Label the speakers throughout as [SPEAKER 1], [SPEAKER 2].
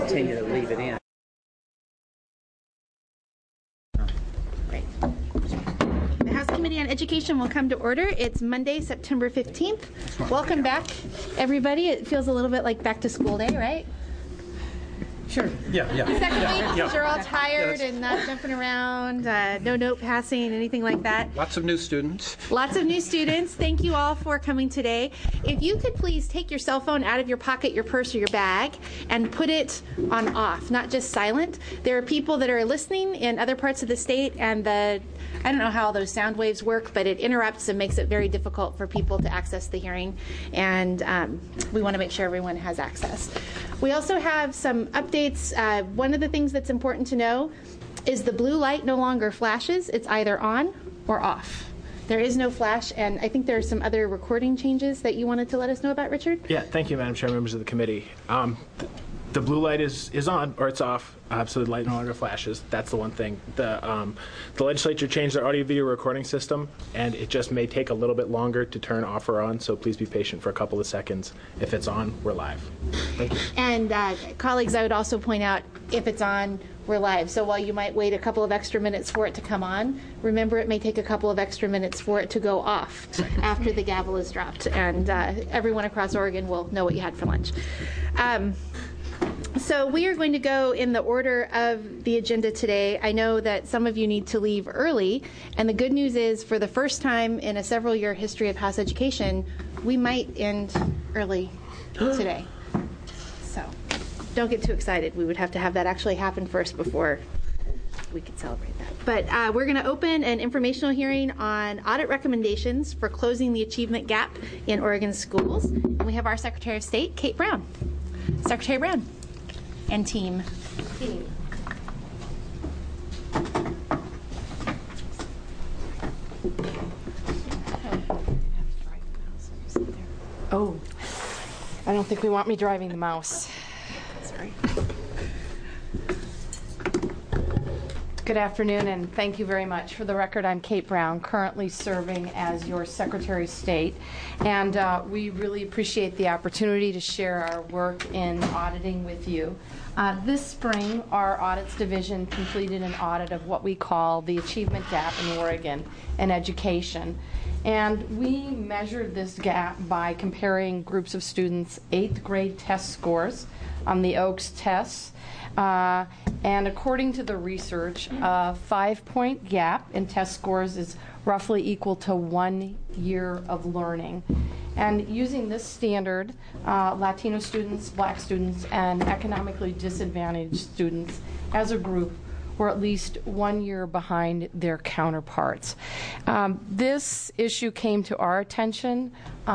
[SPEAKER 1] continue to leave it in.
[SPEAKER 2] Great. The House Committee on Education will come to order. It's Monday, September 15th. Welcome back, everybody. It feels a little bit like back to school day, right?
[SPEAKER 1] Sure. Yeah.
[SPEAKER 2] The second week, because you're all tired and not jumping around, no note passing, anything like that.
[SPEAKER 1] Lots of new students.
[SPEAKER 2] Lots of new students. Thank you all for coming today. If you could please take your cell phone out of your pocket, your purse, or your bag and put it on off, not just silent. There are people that are listening in other parts of the state, and I don't know how all those sound waves work, but it interrupts and makes it very difficult for people to access the hearing, and we want to make sure everyone has access. We also have some updates. One of the things that's important to know is the blue light no longer flashes. It's either on or off. There is no flash, and I think there are some other recording changes that you wanted to let us know about, Richard?
[SPEAKER 3] Yeah, thank you, Madam Chair, members of the committee. The blue light is on or it's off, so the light no longer flashes. That's the one thing. The legislature changed their audio-video recording system, and it just may take a little bit longer to turn off or on, so please be patient for a couple of seconds. If it's on, we're live. Thank you.
[SPEAKER 2] And colleagues, I would also point out, if it's on, we're live. So while you might wait a couple of extra minutes for it to come on, remember it may take a couple of extra minutes for it to go off after the gavel is dropped, and everyone across Oregon will know what you had for lunch. So we are going to go in the order of the agenda today. I know that some of you need to leave early, and the good news is, for the first time in a several-year history of House Education, we might end early today. So don't get too excited. We would have to have that actually happen first before we could celebrate that. But we're going to open an informational hearing on audit recommendations for closing the achievement gap in Oregon schools. And we have our Secretary of State, Kate Brown. Secretary Brown. And team.
[SPEAKER 4] Oh, I don't think we want me driving the mouse.
[SPEAKER 2] Sorry.
[SPEAKER 4] Good afternoon, and thank you very much. For the record, I'm Kate Brown, currently serving as your Secretary of State, and we really appreciate the opportunity to share our work in auditing with you. This spring, our Audits Division completed an audit of what we call the achievement gap in Oregon in education. And we measured this gap by comparing groups of students' 8th grade test scores on the OAKS tests. And according to the research, a 5-point gap in test scores is roughly equal to 1 year of learning. And using this standard, Latino students, Black students, and economically disadvantaged students as a group were at least 1 year behind their counterparts. This issue came to our attention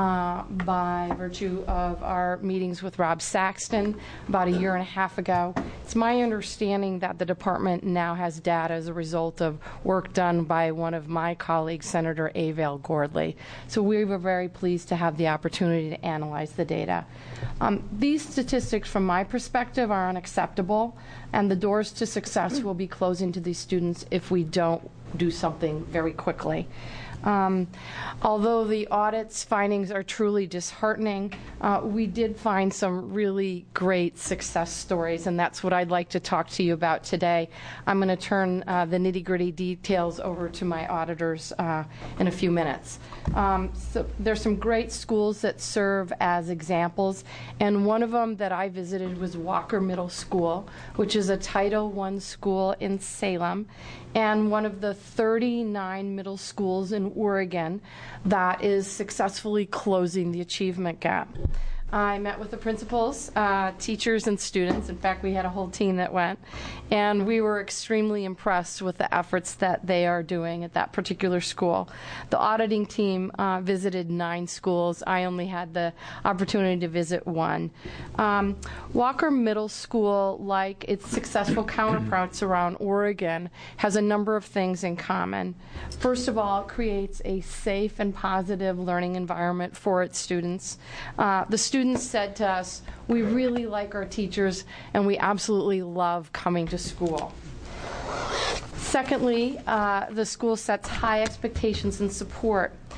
[SPEAKER 4] by virtue of our meetings with Rob Saxton about a year and a half ago. It's my understanding that the department now has data as a result of work done by one of my colleagues, Senator Avale Gordley. So we were very pleased to have the opportunity to analyze the data. These statistics, from my perspective, are unacceptable, and the doors to success will be closing to these students if we don't do something very quickly. Although the audit's findings are truly disheartening, we did find some really great success stories, and that's what I'd like to talk to you about today. I'm going to turn the nitty-gritty details over to my auditors in a few minutes. So there's some great schools that serve as examples, and one of them that I visited was Walker Middle School, which is a Title I school in Salem, and one of the 39 middle schools in Oregon that is successfully closing the achievement gap. I met with the principals, teachers, and students. In fact, we had a whole team that went, and we were extremely impressed with the efforts that they are doing at that particular school. The auditing team visited 9 schools. I only had the opportunity to visit 1. Walker Middle School, like its successful counterparts around Oregon, has a number of things in common. First of all, it creates a safe and positive learning environment for its students. The students said to us, we really like our teachers and we absolutely love coming to school. Secondly, the school sets high expectations and support.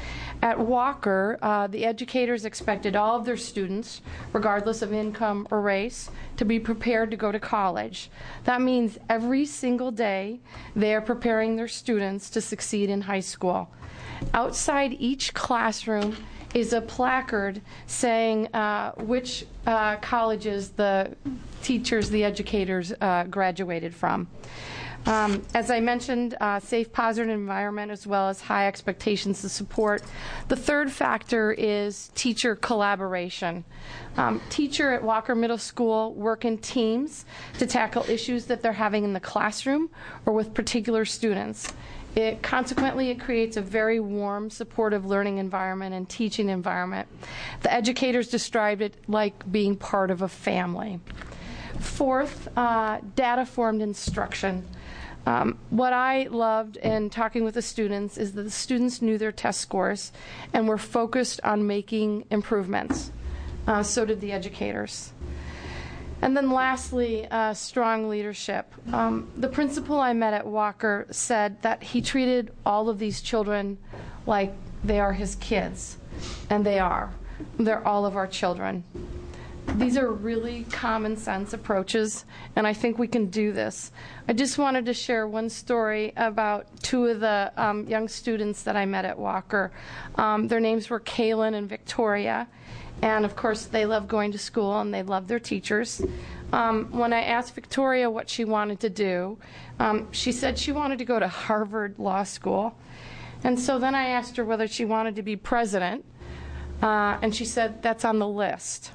[SPEAKER 4] At Walker, the educators expected all of their students, regardless of income or race, to be prepared to go to college. That means every single day they are preparing their students to succeed in high school. Outside each classroom is a placard saying which colleges the teachers, the educators graduated from. As I mentioned, safe, positive environment as well as high expectations to support. The third factor is teacher collaboration. Teacher at Walker Middle School work in teams to tackle issues that they're having in the classroom or with particular students. Consequently, it creates a very warm, supportive learning environment and teaching environment. The educators described it like being part of a family. Fourth, data-formed instruction. What I loved in talking with the students is that the students knew their test scores and were focused on making improvements. So did the educators. And then lastly, strong leadership. The principal I met at Walker said that he treated all of these children like they are his kids, and they are. They're all of our children. These are really common sense approaches, and I think we can do this. I just wanted to share one story about two of the young students that I met at Walker. Their names were Kaylin and Victoria, and of course they love going to school and they love their teachers. When I asked Victoria what she wanted to do, she said she wanted to go to Harvard Law School. And so then I asked her whether she wanted to be president. And she said, that's on the list.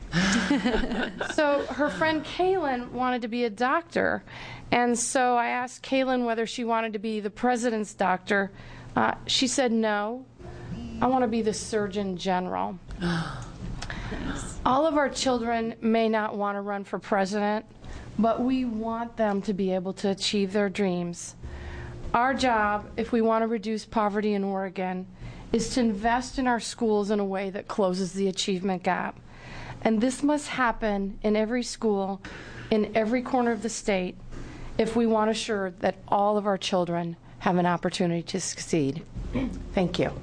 [SPEAKER 4] So her friend Kaylin wanted to be a doctor. And so I asked Kaylin whether she wanted to be the president's doctor. She said, no, I want to be the Surgeon General. Nice. All of our children may not want to run for president, but we want them to be able to achieve their dreams. Our job, if we want to reduce poverty in Oregon, is to invest in our schools in a way that closes the achievement gap. And this must happen in every school, in every corner of the state, if we want to assure that all of our children have an opportunity to succeed. Thank you.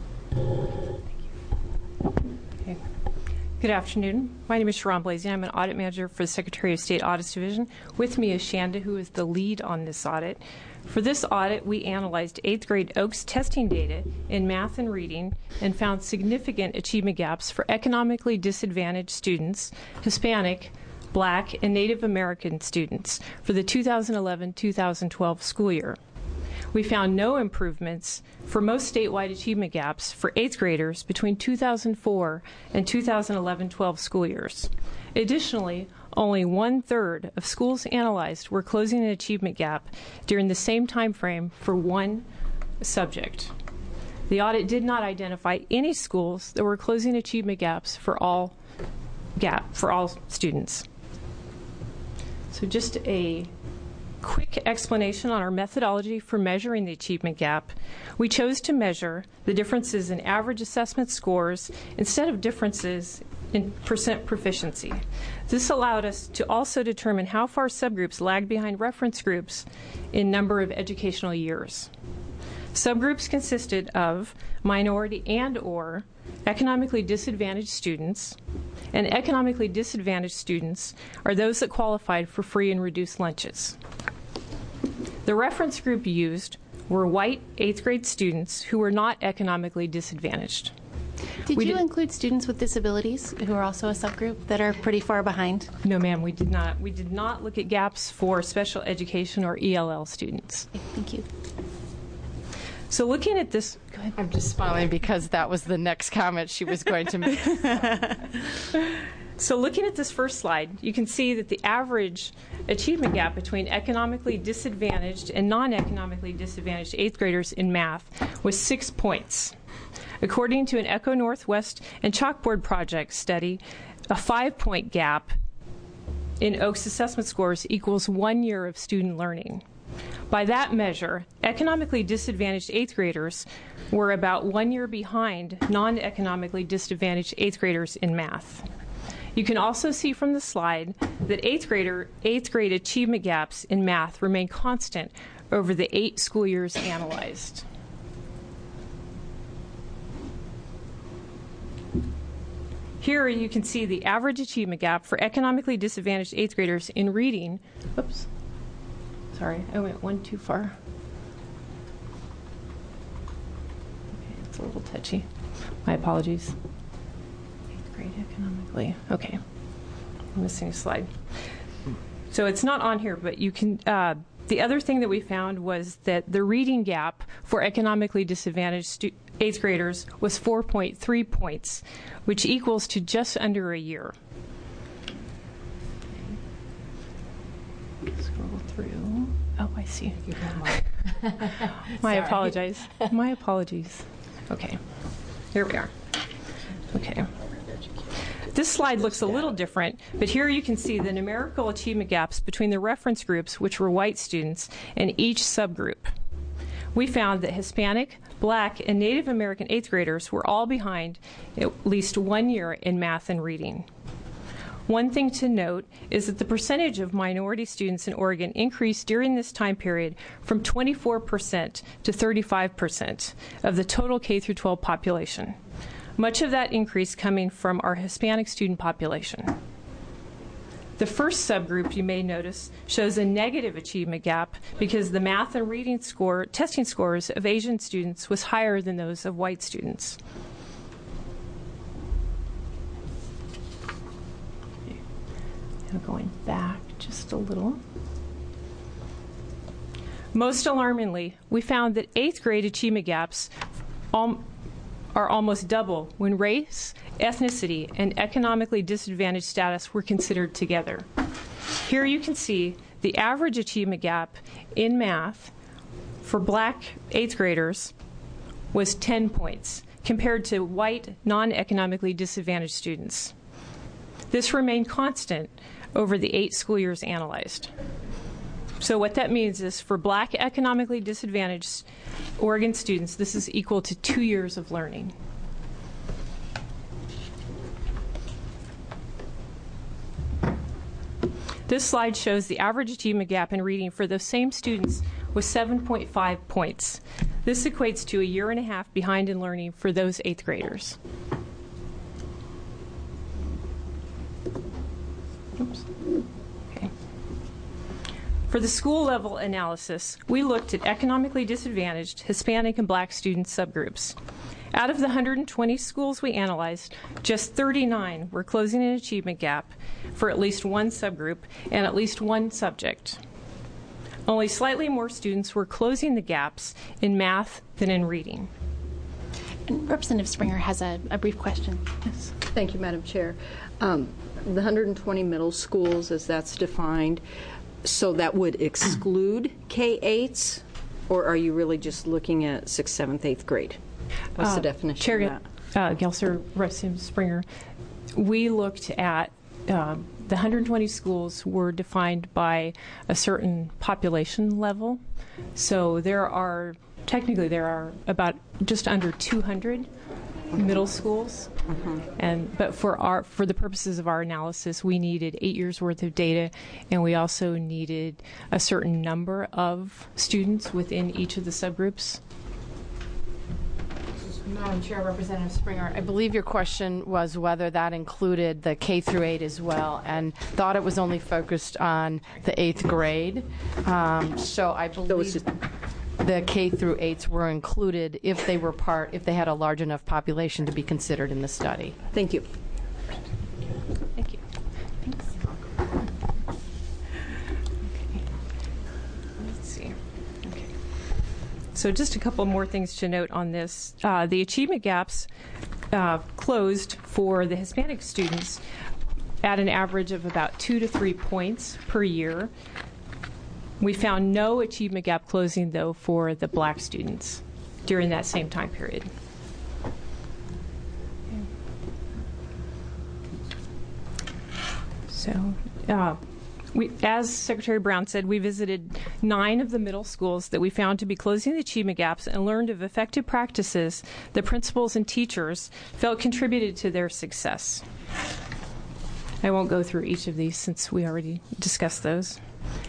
[SPEAKER 5] Okay. Good afternoon. My name is Sharon Blazing. I'm an audit manager for the Secretary of State Audits Division. With me is Shanda, who is the lead on this audit. For this audit, we analyzed 8th grade Oaks testing data in math and reading and found significant achievement gaps for economically disadvantaged students, Hispanic, Black, and Native American students for the 2011-2012 school year. We found no improvements for most statewide achievement gaps for 8th graders between 2004 and 2011-12 school years. Additionally, only 1/3 of schools analyzed were closing an achievement gap during the same time frame for one subject. The audit did not identify any schools that were closing achievement gaps for all students. So just a quick explanation on our methodology for measuring the achievement gap. We chose to measure the differences in average assessment scores instead of differences in percent proficiency. This allowed us to also determine how far subgroups lagged behind reference groups in number of educational years. Subgroups consisted of minority and/or economically disadvantaged students, and economically disadvantaged students are those that qualified for free and reduced lunches. The reference group used were white 8th grade students who were not economically disadvantaged.
[SPEAKER 2] Did you include students with disabilities who are also a subgroup that are pretty far behind?
[SPEAKER 5] No, ma'am, we did not. We did not look at gaps for special education or ELL students.
[SPEAKER 2] Okay, thank you.
[SPEAKER 5] So looking at this, go ahead.
[SPEAKER 4] I'm just smiling because that was the next comment she was going to make.
[SPEAKER 5] So looking at this first slide, you can see that the average achievement gap between economically disadvantaged and non-economically disadvantaged 8th graders in math was 6 points. According to an Echo Northwest and Chalkboard Project study, a 5-point gap in Oaks assessment scores equals 1 year of student learning. By that measure, economically disadvantaged 8th graders were about 1 year behind non-economically disadvantaged 8th graders in math. You can also see from the slide that 8th grade achievement gaps in math remain constant over the 8 school years analyzed. Here you can see the average achievement gap for economically disadvantaged 8th graders in reading. Oops. Sorry, I went one too far. Okay, it's a little touchy. My apologies. 8th grade economically. Okay. I'm missing a slide. So it's not on here, but you can. The other thing that we found was that the reading gap for economically disadvantaged 8th graders was 4.3 points, which equals to just under a year. Scroll through. Oh, I see. My apologies. My apologies. Okay. Here we are. Okay. This slide looks a little different, but here you can see the numerical achievement gaps between the reference groups, which were white students, and each subgroup. We found that Hispanic, Black, and Native American 8th graders were all behind at least 1 year in math and reading. One thing to note is that the percentage of minority students in Oregon increased during this time period from 24% to 35% of the total K-12 population. Much of that increase coming from our Hispanic student population. The first subgroup, you may notice, shows a negative achievement gap because the math and reading testing scores of Asian students was higher than those of white students. Now going back just a little. Most alarmingly, we found that 8th grade achievement gaps are almost double when race, ethnicity, and economically disadvantaged status were considered together. Here you can see the average achievement gap in math for Black 8th graders was 10 points compared to white, non-economically disadvantaged students. This remained constant over the 8 school years analyzed. So what that means is for Black economically disadvantaged Oregon students, this is equal to 2 years of learning. This slide shows the average achievement gap in reading for those same students was 7.5 points. This equates to 1.5 years behind in learning for those 8th graders. Oops. Okay. For the school level analysis, we looked at economically disadvantaged Hispanic and Black student subgroups. Out of the 120 schools we analyzed, just 39 were closing an achievement gap for at least one subgroup and at least one subject. Only slightly more students were closing the gaps in math than in reading.
[SPEAKER 2] And Representative Springer has a brief question. Yes.
[SPEAKER 6] Thank you, Madam Chair. The 120 middle schools, as that's defined, so that would exclude K-8s, or are you really just looking at 6th, 7th, 8th grade? What's the definition
[SPEAKER 5] Chair
[SPEAKER 6] of that?
[SPEAKER 5] Gelser, Representative Springer, we looked at the 120 schools were defined by a certain population level. So there are about just under 200 middle schools. But for the purposes of our analysis, we needed 8 years worth of data, and we also needed a certain number of students within each of the subgroups.
[SPEAKER 4] Madam Chair, Representative Springer, I believe your question was whether that included the K through 8 as well, and thought it was only focused on the 8th grade. So I believe the K through 8s were included if they had a large enough population to be considered in the study.
[SPEAKER 6] Thank you.
[SPEAKER 5] Thank you. Thanks. Okay. Let's see. Okay. So just a couple more things to note on this. The achievement gaps closed for the Hispanic students at an average of about 2 to 3 points per year. We found no achievement gap closing, though, for the Black students during that same time period. So, as Secretary Brown said, we visited 9 of the middle schools that we found to be closing the achievement gaps and learned of effective practices that principals and teachers felt contributed to their success. I won't go through each of these since we already discussed those.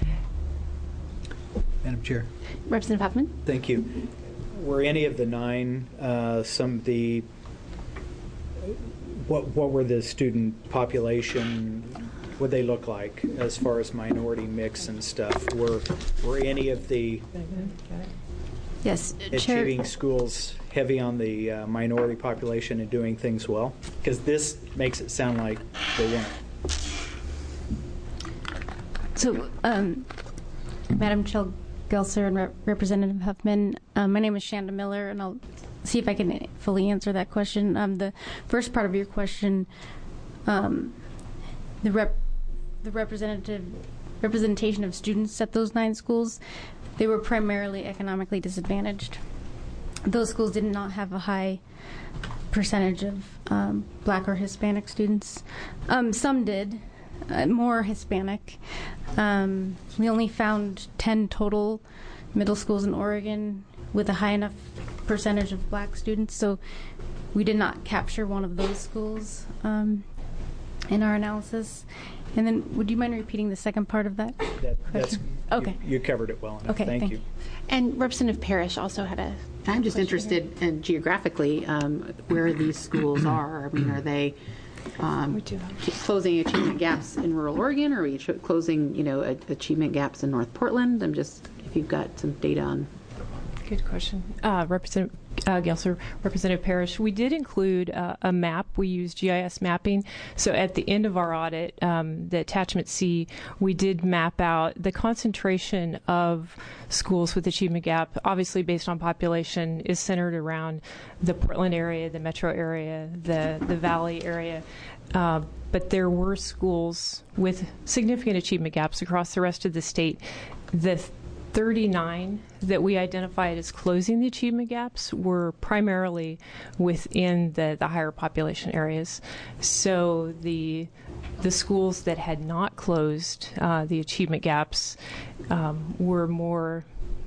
[SPEAKER 1] Madam Chair.
[SPEAKER 2] Representative Huffman?
[SPEAKER 1] Thank you. Were any of the 9 some of the
[SPEAKER 7] What were the student population? What they look like as far as minority mix and stuff? Were any of the
[SPEAKER 8] Yes,
[SPEAKER 7] achieving schools heavy on the minority population and doing things well? Because this makes it sound like they weren't.
[SPEAKER 8] So, Madam Gelser and Representative Huffman, my name is Shanda Miller, and I'll see if I can fully answer that question. The first part of your question, the representation of students at those 9 schools, they were primarily economically disadvantaged. Those schools did not have a high percentage of Black or Hispanic students. Some did, more Hispanic. We only found 10 total middle schools in Oregon with a high enough percentage of Black students, so we did not capture one of those schools in our analysis. And then, would you mind repeating the second part of that question? Okay.
[SPEAKER 7] You covered it well enough.
[SPEAKER 8] Okay,
[SPEAKER 7] Thank you.
[SPEAKER 2] And Representative Parrish also had a.
[SPEAKER 1] I'm just interested in geographically where these schools are. I mean, are they closing achievement gaps in rural Oregon, or are we closing, achievement gaps in North Portland? I'm just, if you've got some data on.
[SPEAKER 5] Good question. Representative Gelser, Representative Parrish, we did include a map. We used GIS mapping. So at the end of our audit, the attachment C, we did map out the concentration of schools with achievement gap, obviously based on population, is centered around the Portland area, the metro area, the valley area. But there were schools with significant achievement gaps across the rest of the state. The 39 that we identified as closing the achievement gaps were primarily within the higher population areas. So the schools that had not closed the achievement gaps were more,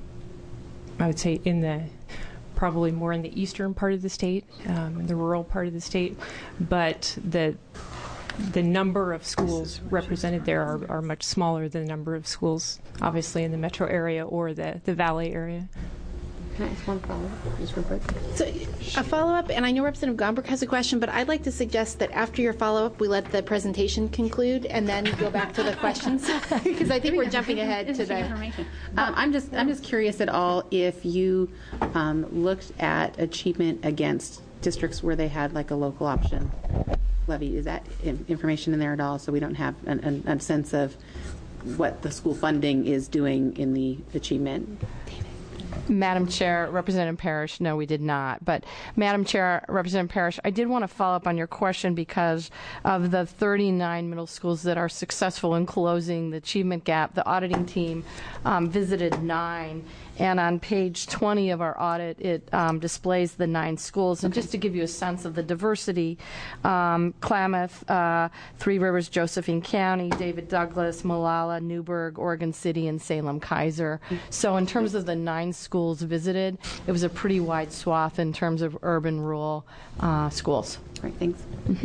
[SPEAKER 5] I would say, probably more in the eastern part of the state, the rural part of the state, but the number of schools represented there are much smaller than the number of schools, obviously, in the metro area or the valley area.
[SPEAKER 1] Can I ask one follow-up, just real quick?
[SPEAKER 2] So a follow-up, and I know Representative Gomberg has a question, but I'd like to suggest that after your follow-up, we let the presentation conclude and then go back to the questions, because I think we're jumping ahead to the
[SPEAKER 1] information. I'm just curious at all if you looked at achievement against districts where they had like a local option levy. Is that information in there at all, so we don't have a sense of what the school funding is doing in the achievement?
[SPEAKER 4] Madam Chair, Representative Parrish, no, we did not. But Madam Chair, Representative Parrish, I did want to follow up on your question because of the 39 middle schools that are successful in closing the achievement gap. The auditing team visited 9. And on page 20 of our audit, it displays the 9 schools. And just to give you a sense of the diversity, Klamath, Three Rivers, Josephine County, David Douglas, Molalla, Newburgh, Oregon City, and Salem-Kaiser. So in terms of the 9 schools visited, it was a pretty wide swath in terms of urban, rural schools.
[SPEAKER 1] Great, thanks.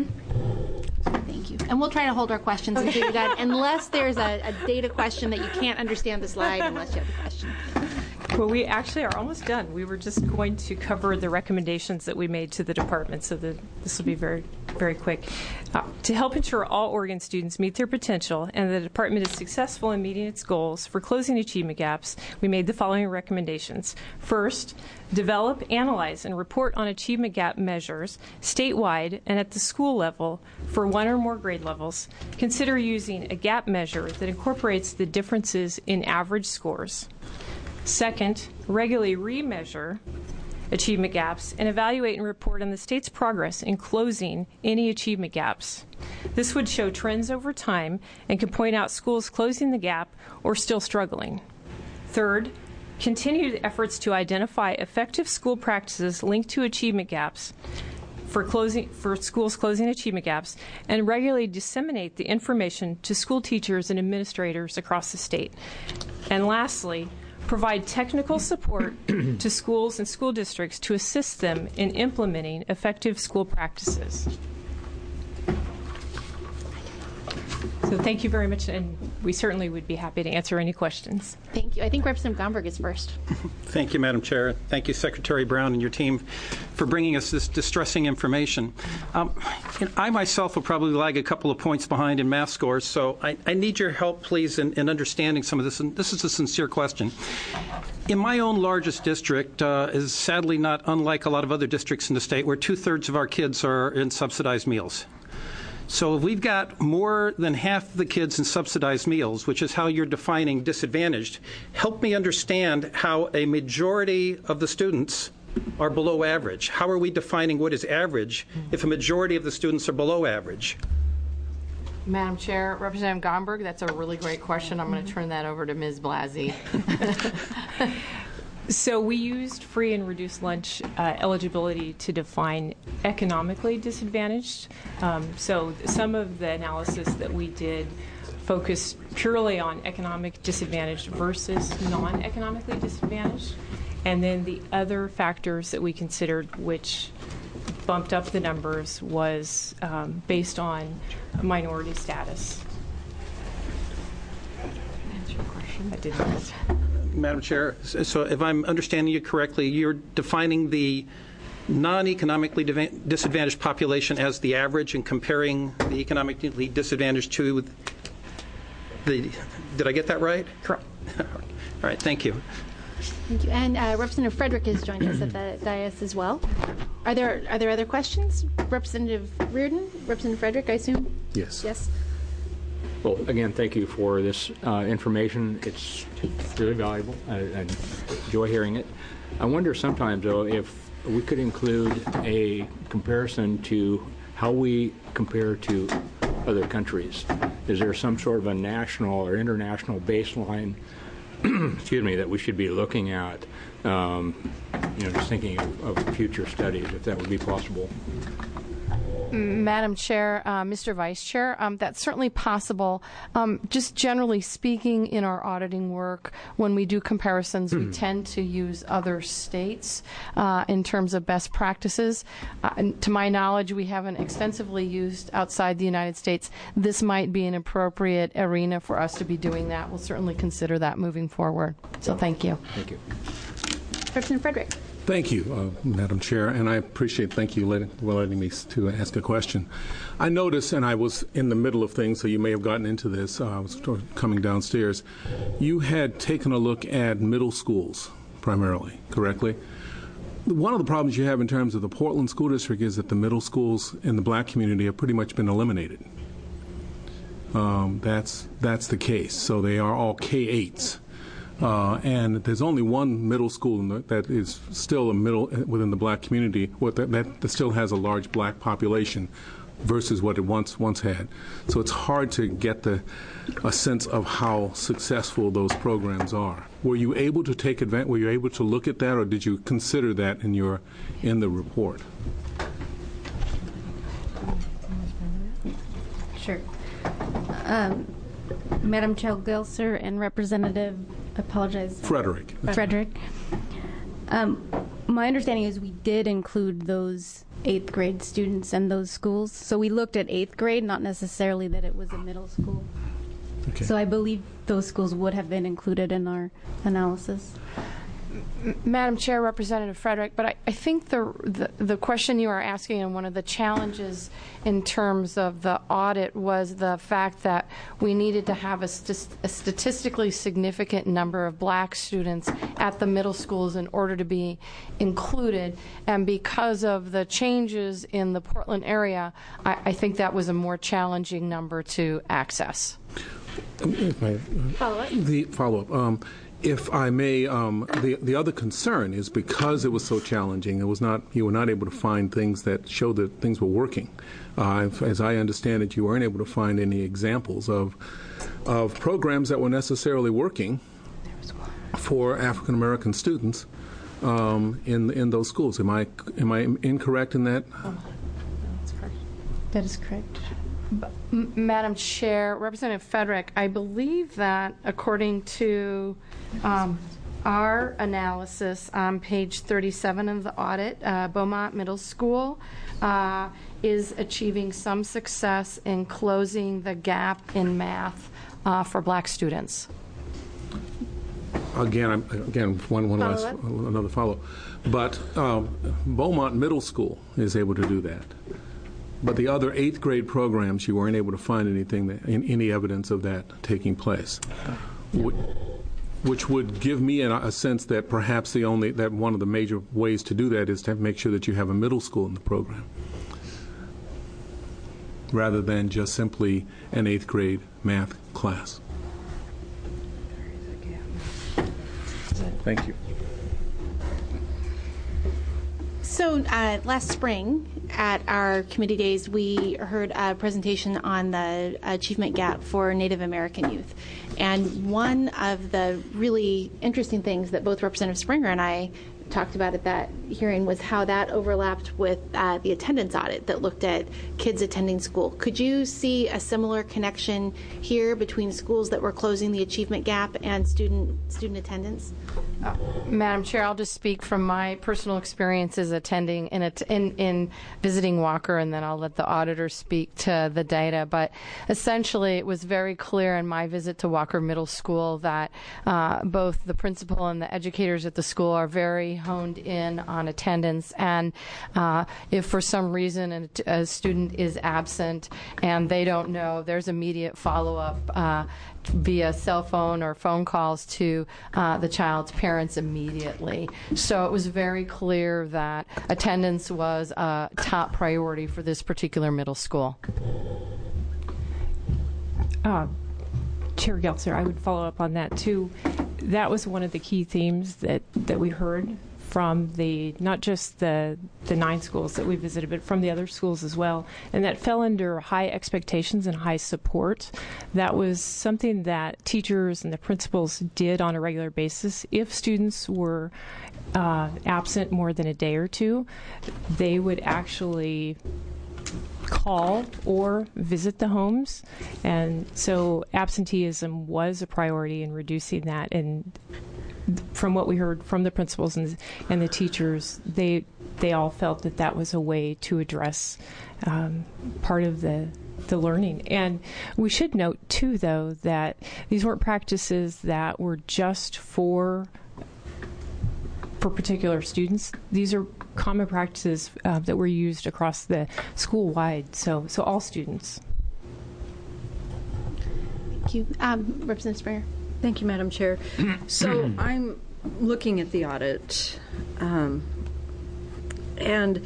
[SPEAKER 2] Thank you. And we'll try to hold our questions until you're done, unless there's a data question that you can't understand the slide unless you have the question.
[SPEAKER 5] Well, we actually are almost done. We were just going to cover the recommendations that we made to the department, so this will be very, very quick. To help ensure all Oregon students meet their potential and the department is successful in meeting its goals for closing achievement gaps, we made the following recommendations. First, develop, analyze, and report on achievement gap measures statewide and at the school level for 1 or more grade levels. Consider using a gap measure that incorporates the differences in average scores. Second, regularly remeasure achievement gaps and evaluate and report on the state's progress in closing any achievement gaps. This would show trends over time and can point out schools closing the gap or still struggling. Third, continue efforts to identify effective school practices linked to achievement gaps for schools closing achievement gaps and regularly disseminate the information to school teachers and administrators across the state. And lastly, provide technical support to schools and school districts to assist them in implementing effective school practices. So thank you very much, and we certainly would be happy to answer any questions.
[SPEAKER 2] Thank you. I think Representative Gomberg is first.
[SPEAKER 9] Thank you, Madam Chair. Thank you, Secretary Brown and your team, for bringing us this distressing information. I myself will probably lag a couple of points behind in math scores, so I need your help, please, in understanding some of this. And this is a sincere question. In my own largest district is sadly not unlike a lot of other districts in the state, where 2/3 of our kids are in subsidized meals. So if we've got more than half the kids in subsidized meals, which is how you're defining disadvantaged, help me understand how a majority of the students are below average. How are we defining what is average if a majority of the students are below average?
[SPEAKER 4] Madam Chair, Representative Gomberg, that's a really great question. I'm going to turn that over to Ms. Blasey.
[SPEAKER 5] So we used free and reduced lunch eligibility to define economically disadvantaged. So some of the analysis that we did focused purely on economic disadvantage versus non-economically disadvantaged. And then the other factors that we considered, which bumped up the numbers, was based on minority status. Answer your question. I did not.
[SPEAKER 9] Madam Chair, so if I'm understanding you correctly, you're defining the non-economically disadvantaged population as the average and comparing the economically disadvantaged to the, did I get that right?
[SPEAKER 5] Correct.
[SPEAKER 9] All right, thank you.
[SPEAKER 2] Thank you. And Representative Frederick has joined us at the dais as well. Are there other questions? Representative Reardon? Representative Frederick, I assume?
[SPEAKER 10] Yes.
[SPEAKER 2] Yes.
[SPEAKER 10] Well, again, thank you for this information. It's really valuable. I enjoy hearing it. I wonder sometimes, though, if we could include a comparison to how we compare to other countries. Is there some sort of a national or international baseline, excuse me, that we should be looking at? Just thinking of future studies, if that would be possible.
[SPEAKER 4] Madam Chair, Mr. Vice Chair, that's certainly possible. Just generally speaking, in our auditing work, when we do comparisons, we tend to use other states in terms of best practices. To my knowledge, we haven't extensively used outside the United States. This might be an appropriate arena for us to be doing that. We'll certainly consider that moving forward. So thank you.
[SPEAKER 10] Thank you.
[SPEAKER 2] Representative Frederick.
[SPEAKER 11] Thank you, Madam Chair, and I appreciate, thank you for letting me to ask a question. I noticed, and I was in the middle of things, so you may have gotten into this, I was coming downstairs, you had taken a look at middle schools primarily, correctly? One of the problems you have in terms of the Portland School District is that the middle schools in the black community have pretty much been eliminated. That's the case, so they are all K-8s. And there's only one middle school that is still a middle within the black community that still has a large black population versus what it once had. So it's hard to get a sense of how successful those programs are. Were you able to take advantage? Were you able to look at that, or did you consider that in the report?
[SPEAKER 8] Sure. Madam Chalgelser and Representative,
[SPEAKER 11] Frederick.
[SPEAKER 8] My understanding is we did include those 8th grade students and those schools. So we looked at 8th grade, not necessarily that it was a middle school.
[SPEAKER 11] Okay.
[SPEAKER 8] So I believe those schools would have been included in our analysis.
[SPEAKER 4] Madam Chair, Representative Frederick, but I think the question you are asking, and one of the challenges in terms of the audit, was the fact that we needed to have a statistically significant number of black students at the middle schools in order to be included. And because of the changes in the Portland area, I think that was a more challenging number to access.
[SPEAKER 2] Follow-up?
[SPEAKER 11] The follow-up. If I may, the other concern is because it was so challenging, you were not able to find things that showed that things were working. As I understand it, you weren't able to find any examples of programs that were necessarily working for African American students in those schools. Am I incorrect in that?
[SPEAKER 4] That's correct.
[SPEAKER 8] That is correct.
[SPEAKER 4] Madam Chair, Representative Frederick, I believe that according to our analysis on page 37 of the audit, Beaumont Middle School, is achieving some success in closing the gap in math for black students.
[SPEAKER 11] Again, another follow. But Beaumont Middle School is able to do that. But the other 8th grade programs, you weren't able to find any evidence of that taking place, which would give me a sense that perhaps that one of the major ways to do that is to make sure that you have a middle school in the program, rather than just simply an 8th grade math class. Thank you.
[SPEAKER 2] So last spring at our committee days, we heard a presentation on the achievement gap for Native American youth. And one of the really interesting things that both Representative Springer and I talked about at that hearing was how that overlapped with the attendance audit that looked at kids attending school. Could you see a similar connection here between schools that were closing the achievement gap and student attendance?
[SPEAKER 4] Madam Chair, I'll just speak from my personal experiences attending in visiting Walker, and then I'll let the auditor speak to the data. But essentially, it was very clear in my visit to Walker Middle School that both the principal and the educators at the school are very honed in on attendance. And if for some reason a student is absent and they don't know, there's immediate follow-up via cell phone or phone calls to the child's parents immediately. So it was very clear that attendance was a top priority for this particular middle school.
[SPEAKER 5] Chair Gelser, I would follow up on that too. That was one of the key themes that we heard from not just the 9 schools that we visited, but from the other schools as well. And that fell under high expectations and high support. That was something that teachers and the principals did on a regular basis. If students were absent more than a day or two, they would actually call or visit the homes. And so absenteeism was a priority in reducing that. And from what we heard from the principals and the teachers, they all felt that was a way to address part of the learning. And we should note, too, though, that these weren't practices that were just for particular students. These are common practices that were used across the school-wide, so all students.
[SPEAKER 2] Thank you. Representative Springer.
[SPEAKER 6] Thank you, Madam Chair. So I'm looking at the audit, and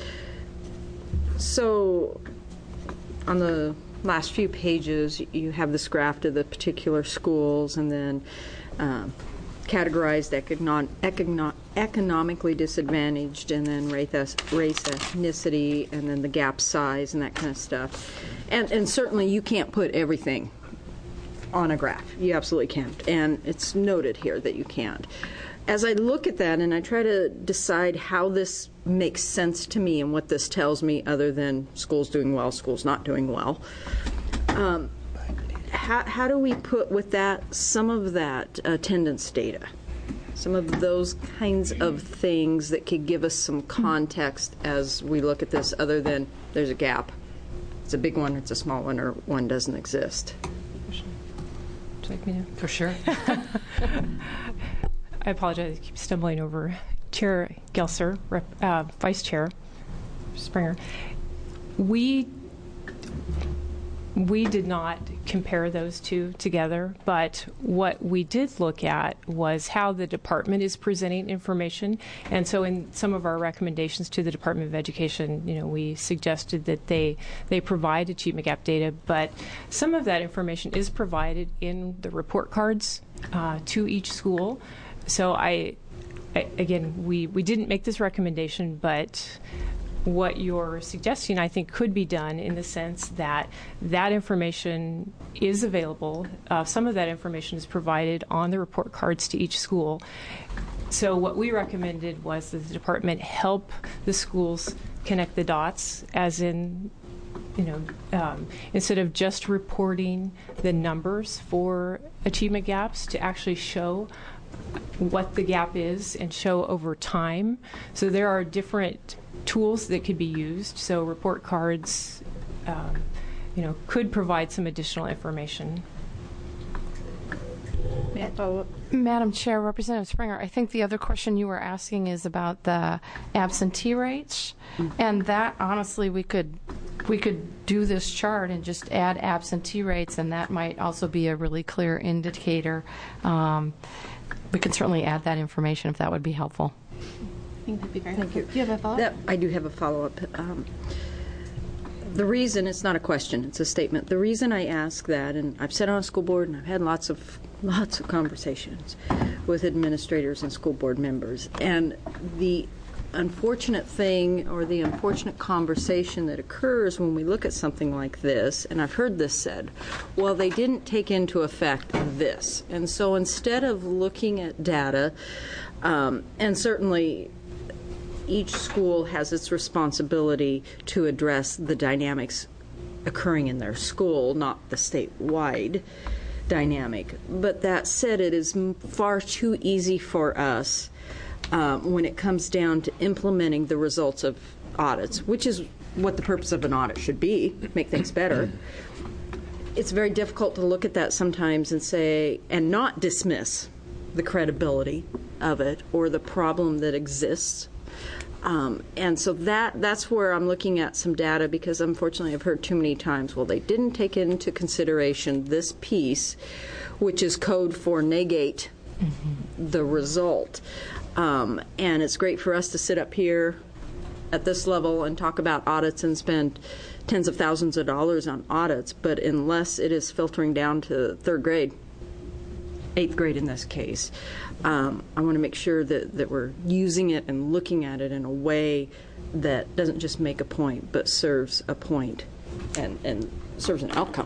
[SPEAKER 6] so on the last few pages, you have this graph of the particular schools, and then categorized economically disadvantaged, and then race, ethnicity, and then the gap size, and that kind of stuff. And certainly you can't put everything on a graph. You absolutely can't. And it's noted here that you can't. As I look at that and I try to decide how this makes sense to me and what this tells me other than schools doing well, schools not doing well, how do we put with that some of that attendance data? Some of those kinds of things that could give us some context as we look at this, other than there's a gap. It's a big one, it's a small one, or one doesn't exist.
[SPEAKER 5] Would you like me to?
[SPEAKER 4] For sure.
[SPEAKER 5] I apologize. I keep stumbling over. Chair Gelser, Vice Chair Springer. We did not compare those two together, but what we did look at was how the department is presenting information. And so in some of our recommendations to the Department of Education, we suggested that they provide achievement gap data, but some of that information is provided in the report cards to each school. So again, we didn't make this recommendation, but what you're suggesting, I think, could be done in the sense that that information is available. Some of that information is provided on the report cards to each school. So what we recommended was that the department help the schools connect the dots, as in, instead of just reporting the numbers for achievement gaps, to actually show what the gap is and show over time. So there are different tools that could be used. So report cards, could provide some additional information.
[SPEAKER 4] Madam Chair, Representative Springer, I think the other question you were asking is about the absentee rates, and that honestly we could do this chart and just add absentee rates, and that might also be a really clear indicator. We could certainly add that information if that would be helpful.
[SPEAKER 2] I think that'd be very
[SPEAKER 6] Thank
[SPEAKER 2] helpful.
[SPEAKER 6] you.
[SPEAKER 2] Do you have a follow-up?
[SPEAKER 6] I do have a follow-up. The reason, it's not a question, it's a statement. The reason I ask that, and I've sat on a school board and I've had lots of conversations with administrators and school board members, and the unfortunate thing or the unfortunate conversation that occurs when we look at something like this, and I've heard this said, well, they didn't take into effect this. And so instead of looking at data, and certainly each school has its responsibility to address the dynamics occurring in their school, not the statewide dynamic. But that said, it is far too easy for us when it comes down to implementing the results of audits, which is what the purpose of an audit should be, make things better. It's very difficult to look at that sometimes and say, and not dismiss the credibility of it or the problem that exists. And so that's where I'm looking at some data, because unfortunately I've heard too many times, well, they didn't take into consideration this piece, which is code for negate the result. And it's great for us to sit up here at this level and talk about audits and spend tens of thousands of dollars on audits, but unless it is filtering down to third grade, 8th grade in this case, I want to make sure that we're using it and looking at it in a way that doesn't just make a point, but serves a point and serves an outcome.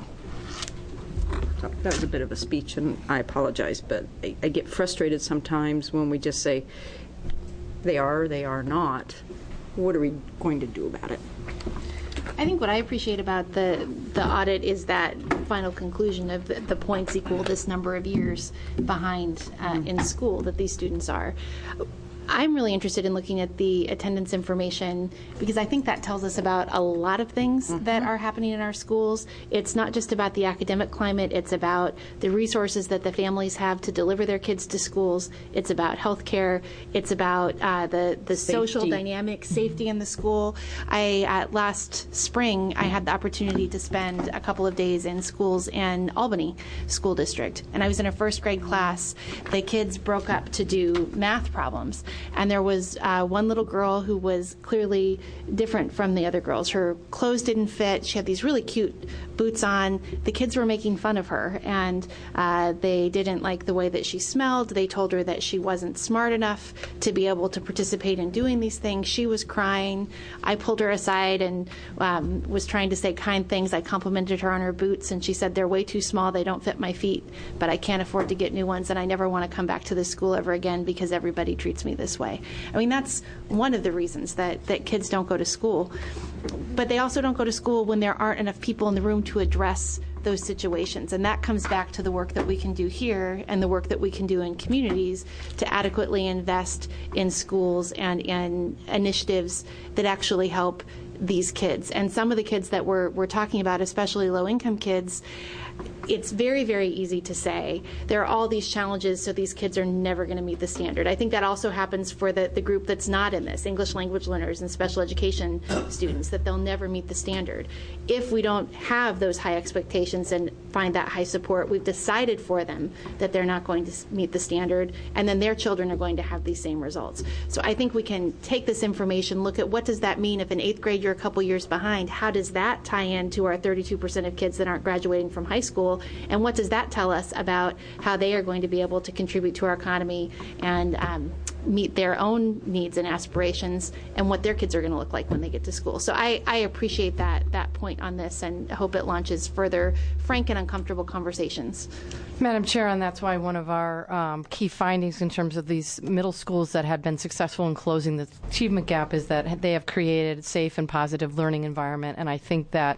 [SPEAKER 6] So that was a bit of a speech, and I apologize, but I get frustrated sometimes when we just say, they are not. What are we going to do about it?
[SPEAKER 2] I think what I appreciate about the audit is that final conclusion of the points equal this number of years behind in school that these students are. I'm really interested in looking at the attendance information because I think that tells us about a lot of things that are happening in our schools. It's not just about the academic climate, it's about the resources that the families have to deliver their kids to schools. It's about health care. It's about the social dynamic, safety in the school. Last spring, I had the opportunity to spend a couple of days in schools in Albany School District, and I was in a first grade class. The kids broke up to do math problems. And there was one little girl who was clearly different from the other girls. Her clothes didn't fit. She had these really cute boots on. The kids were making fun of her, and they didn't like the way that she smelled. They told her that she wasn't smart enough to be able to participate in doing these things. She was crying. I pulled her aside and was trying to say kind things. I complimented her on her boots, and she said, "They're way too small. They don't fit my feet, but I can't afford to get new ones, and I never want to come back to this school ever again because everybody treats me this way." I mean, that's one of the reasons that kids don't go to school. But they also don't go to school when there aren't enough people in the room to address those situations. And that comes back to the work that we can do here and the work that we can do in communities to adequately invest in schools and in initiatives that actually help these kids. And some of the kids that we're talking about, especially low-income kids, it's very, very easy to say there are all these challenges, so these kids are never going to meet the standard. I think that also happens for the group that's not in this, English language learners and special education students, that they'll never meet the standard. If we don't have those high expectations and find that high support, we've decided for them that they're not going to meet the standard, and then their children are going to have these same results. So I think we can take this information, look at what does that mean if in 8th grade you're a couple years behind. How does that tie into our 32% of kids that aren't graduating from high school? And what does that tell us about how they are going to be able to contribute to our economy and meet their own needs and aspirations and what their kids are going to look like when they get to school? So I appreciate that point on this and hope it launches further frank and uncomfortable conversations.
[SPEAKER 4] Madam Chair, and that's why one of our key findings in terms of these middle schools that have been successful in closing the achievement gap is that they have created a safe and positive learning environment. And I think that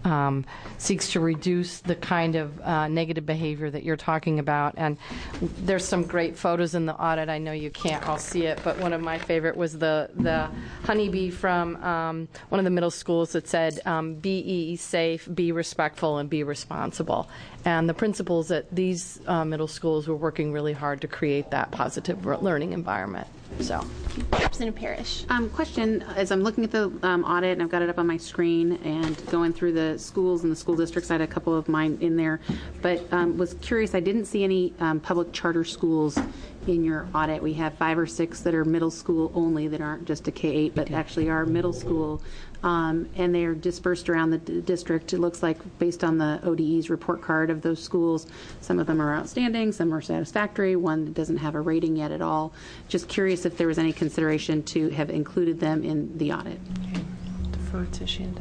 [SPEAKER 4] seeks to reduce the kind of negative behavior that you're talking about. And there's some great photos in the audit. I know you can't all see it, but one of my favorite was the honeybee from one of the middle schools that said, be safe, be respectful, and be responsible. And the principals at these middle schools were working really hard to create that positive learning environment. So,
[SPEAKER 2] Representative Parrish.
[SPEAKER 1] Question, as I'm looking at the audit, and I've got it up on my screen, and going through the schools and the school districts, I had a couple of mine in there, but was curious, I didn't see any public charter schools in your audit. We have 5 or 6 that are middle school only, that aren't just a K-8, but actually are middle school, and they're dispersed around the district. It looks like, based on the ODE's report card of those schools, some of them are outstanding, some are satisfactory, one that doesn't have a rating yet at all. Just curious if there was any consideration to have included them in the audit.
[SPEAKER 5] Defer to Shanda.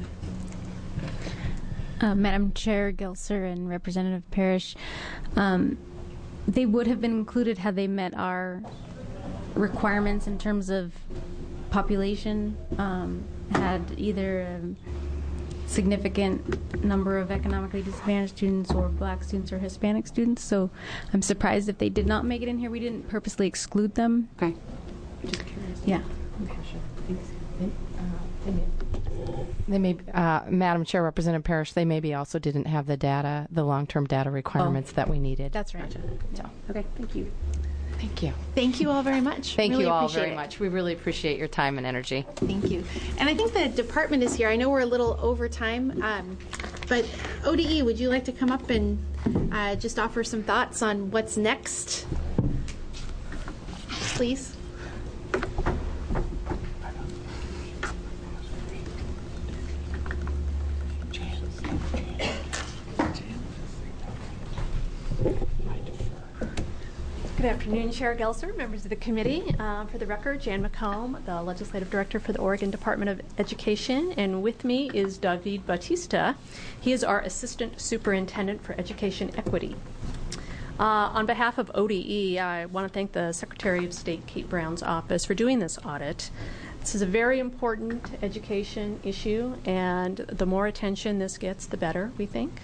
[SPEAKER 8] Madam Chair Gelser and Representative Parrish, they would have been included had they met our requirements in terms of population, had either a significant number of economically disadvantaged students or black students or Hispanic students. So I'm surprised if they did not make it in here. We didn't purposely exclude them.
[SPEAKER 1] Okay. Just curious.
[SPEAKER 8] Yeah.
[SPEAKER 1] Okay, sure. Thanks.
[SPEAKER 4] they may, Madam Chair, Representative Parrish, they maybe also didn't have the data, the long-term data requirements that we needed.
[SPEAKER 2] That's right.
[SPEAKER 4] So,
[SPEAKER 1] Okay, thank you.
[SPEAKER 4] thank you.
[SPEAKER 2] Thank you all very much.
[SPEAKER 4] Thank
[SPEAKER 2] Really
[SPEAKER 4] you all
[SPEAKER 2] appreciate
[SPEAKER 4] very
[SPEAKER 2] it.
[SPEAKER 4] much. We really appreciate your time and energy.
[SPEAKER 2] Thank you. And I think the department is here. I know we're a little over time, but ODE, would you like to come up and just offer some thoughts on what's next? Please.
[SPEAKER 12] Good afternoon, Chair Gelser, members of the committee. For the record, Jan McComb, the Legislative Director for the Oregon Department of Education, and with me is David Bautista. He is our Assistant Superintendent for Education Equity. On behalf of ODE, I want to thank the Secretary of State, Kate Brown's office, for doing this audit. This is a very important education issue, and the more attention this gets, the better, we think.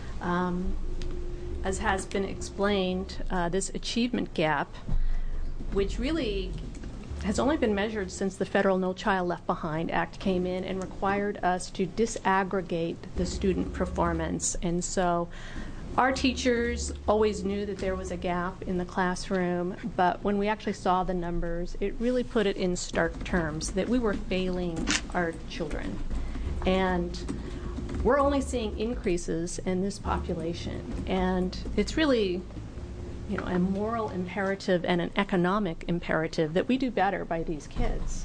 [SPEAKER 12] As has been explained, this achievement gap, which really has only been measured since the federal No Child Left Behind Act came in and required us to disaggregate the student performance. And so our teachers always knew that there was a gap in the classroom, but when we actually saw the numbers, it really put it in stark terms that we were failing our children. And we're only seeing increases in this population, and it's really, a moral imperative and an economic imperative that we do better by these kids.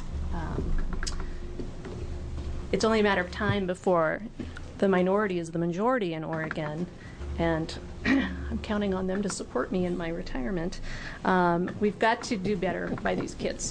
[SPEAKER 12] It's only a matter of time before the minority is the majority in Oregon, and I'm counting on them to support me in my retirement. We've got to do better by these kids.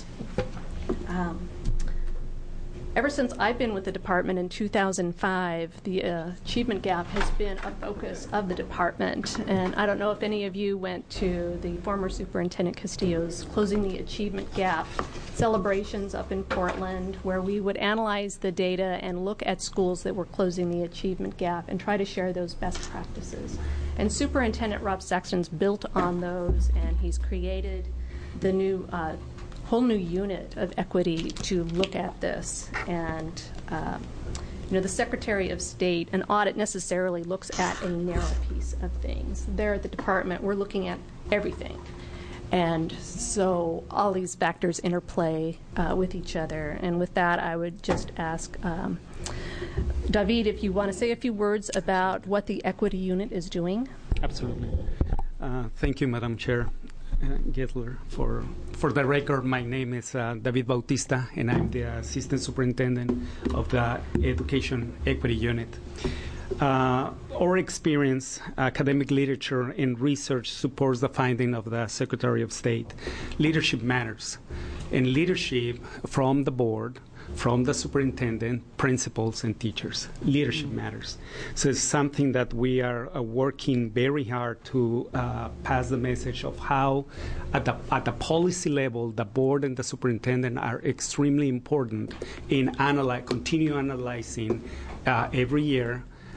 [SPEAKER 12] Ever since I've been with the department in 2005, the achievement gap has been a focus of the department. And I don't know if any of you went to the former Superintendent Castillo's Closing the Achievement Gap celebrations up in Portland, where we would analyze the data and look at schools that were closing the achievement gap and try to share those best practices. And Superintendent Rob Sexton's built on those, and he's created the new whole new unit of equity to look at this. And the Secretary of State, an audit necessarily looks at a narrow piece of things. There at the department, we're looking at everything. And so all these factors interplay with each other. And with that, I would just ask David, if you want to say a few words about what the equity unit is doing.
[SPEAKER 13] Absolutely. Thank you, Madam Chair. Gettler. For the record, my name is David Bautista, and I'm the Assistant Superintendent of the Education Equity Unit. Our experience, academic literature, and research supports the finding of the Secretary of State. Leadership matters, and leadership from the board, from the superintendent, principals, and teachers. Leadership matters. So it's something that we are working very hard to pass the message of how, at the policy level, the board and the superintendent are extremely important in continue analyzing every year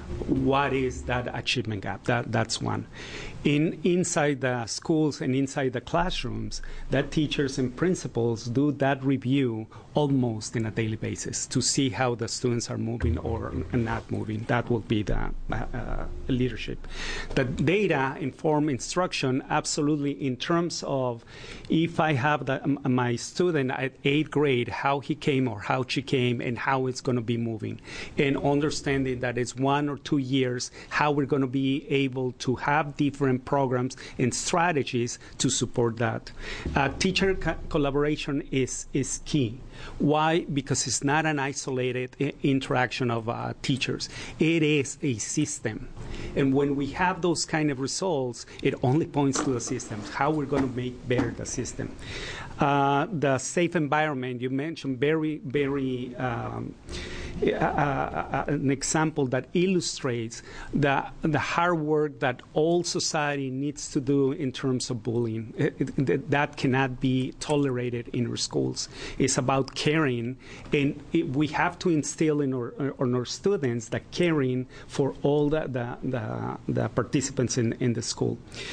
[SPEAKER 13] what is that achievement gap. That's one. Inside the schools and inside the classrooms, that teachers and principals do that review almost on a daily basis to see how the students are moving or not moving. That will be the leadership. The data inform instruction absolutely in terms of if I have my student at 8th grade, how he came or how she came and how it's going to be moving. And understanding that it's 1 or 2 years, how we're going to be able to have different programs and strategies to support that. Teacher collaboration is key. Why? Because it's not an isolated interaction of teachers. It is a system. And when we have those kind of results, it only points to the systems, how we're going to make better the system. The safe environment, you mentioned very an example that illustrates the hard work that all society needs to do in terms of bullying. That cannot be tolerated in our schools. It's about caring, and we have to instill in our students the caring for all the participants in the school.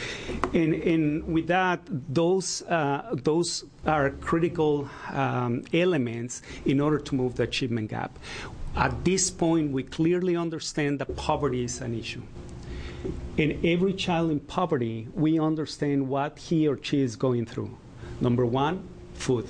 [SPEAKER 13] And with that, those are critical elements in order to move the achievement gap. At this point, we clearly understand that poverty is an issue. In every child in poverty, we understand what he or she is going through. Number one, food.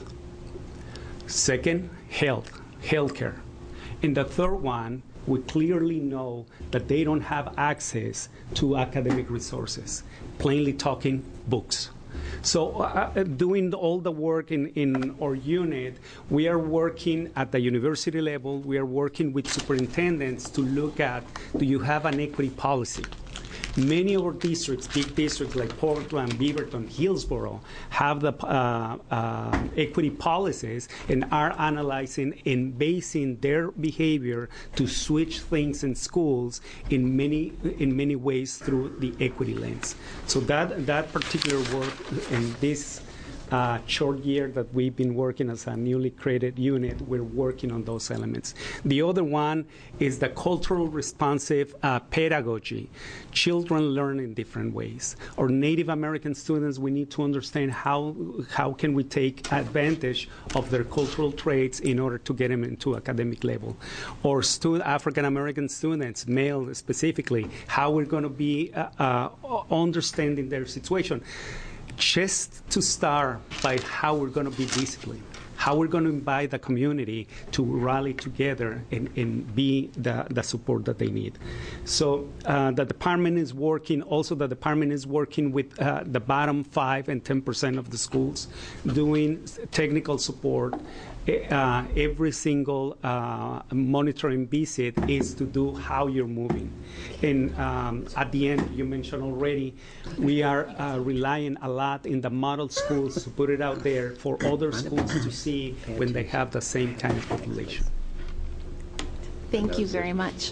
[SPEAKER 13] Second, healthcare. And the third one, we clearly know that they don't have access to academic resources. Plainly talking, books. So doing all the work in our unit, we are working at the university level. We are working with superintendents to look at, do you have an equity policy? Many of our districts, big districts like Portland, Beaverton, Hillsborough, have the equity policies and are analyzing and basing their behavior to switch things in schools in many ways through the equity lens. So that particular work in this short year that we've been working as a newly created unit, we're working on those elements. The other one is the cultural responsive pedagogy. Children learn in different ways. Our Native American students, we need to understand how can we take advantage of their cultural traits in order to get them into academic level. Or African American students, male specifically, how we're going to be understanding their situation. Just to start by how we're going to be disciplined, how we're going to invite the community to rally together and be the support that they need. So the department is working with the bottom 5 and 10% of the schools, doing technical support. Every single monitoring visit is to do how you're moving. And at the end, you mentioned already, we are relying a lot in the model schools to put it out there for other schools to see when they have the same kind of population.
[SPEAKER 2] Thank you very much.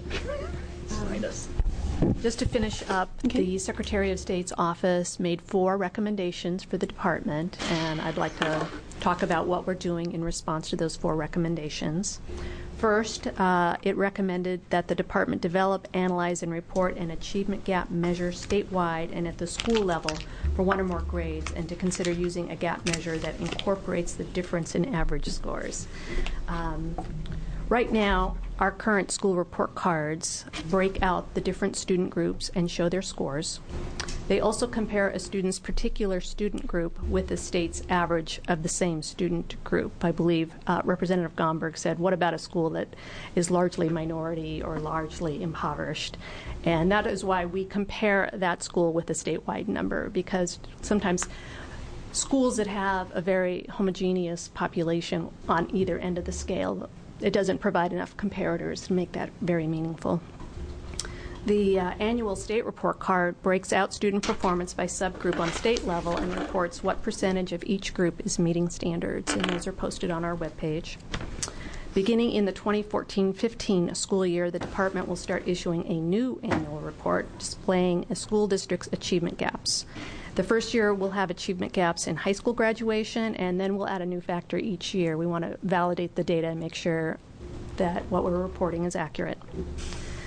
[SPEAKER 12] Just to finish up, the Secretary of State's office made 4 recommendations for the department, and I'd like to talk about what we're doing in response to those 4 recommendations. First, it recommended that the department develop, analyze, and report an achievement gap measure statewide and at the school level for 1 or more grades, and to consider using a gap measure that incorporates the difference in average scores. Right now, our current school report cards break out the different student groups and show their scores. They also compare a student's particular student group with the state's average of the same student group. I believe Representative Gomberg said, what about a school that is largely minority or largely impoverished? And that is why we compare that school with a statewide number, because sometimes schools that have a very homogeneous population on either end of the scale, it doesn't provide enough comparators to make that very meaningful. The annual state report card breaks out student performance by subgroup on state level and reports what percentage of each group is meeting standards, and those are posted on our webpage. Beginning in the 2014-15 school year, the department will start issuing a new annual report displaying a school district's achievement gaps. The first year we'll have achievement gaps in high school graduation, and then we'll add a new factor each year. We want to validate the data and make sure that what we're reporting is accurate.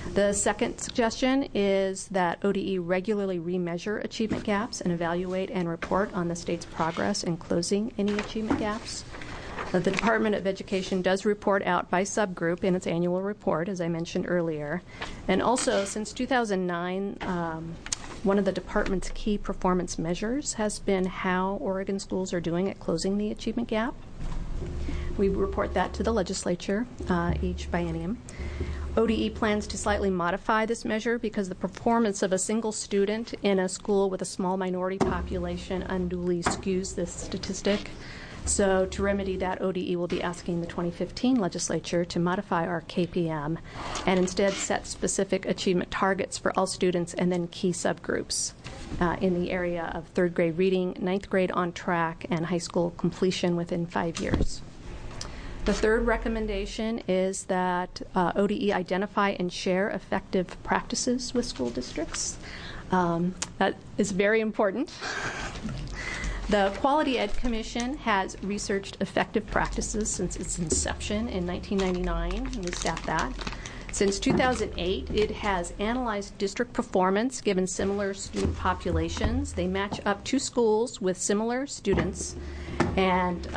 [SPEAKER 12] The second suggestion is that ODE regularly remeasure achievement gaps and evaluate and report on the state's progress in closing any achievement gaps. The Department of Education does report out by subgroup in its annual report, as I mentioned earlier. And also, since 2009, one of the department's key performance measures has been how Oregon schools are doing at closing the achievement gap. We report that to the legislature each biennium. ODE plans to slightly modify this measure because the performance of a single student in a school with a small minority population unduly skews this statistic. So to remedy that, ODE will be asking the 2015 legislature to modify our KPM and instead set specific achievement targets for all students and then key subgroups in the area of third grade reading, ninth grade on track, and high school completion within 5 years. The third recommendation is that ODE identify and share effective practices with school districts. That is very important. The Quality Ed Commission has researched effective practices since its inception in 1999, and we staff that. Since 2008, it has analyzed district performance given similar student populations. They match up two schools with similar students and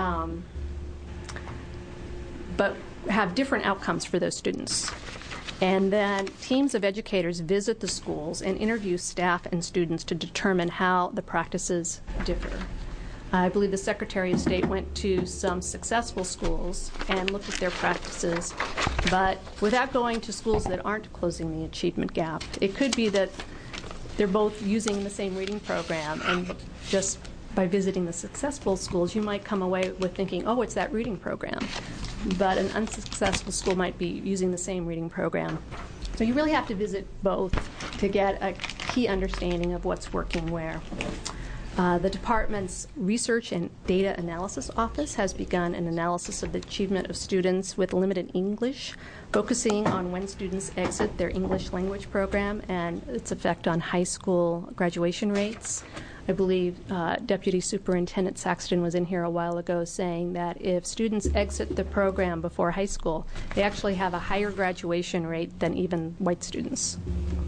[SPEAKER 12] but have different outcomes for those students. And then teams of educators visit the schools and interview staff and students to determine how the practices differ. I believe the Secretary of State went to some successful schools and looked at their practices, but without going to schools that aren't closing the achievement gap. It could be that they're both using the same reading program, and just by visiting the successful schools, you might come away with thinking, oh, it's that reading program. But an unsuccessful school might be using the same reading program. So you really have to visit both to get a key understanding of what's working where. The department's Research and Data Analysis Office has begun an analysis of the achievement of students with limited English, focusing on when students exit their English language program and its effect on high school graduation rates. I believe Deputy Superintendent Saxton was in here a while ago saying that if students exit the program before high school, they actually have a higher graduation rate than even white students.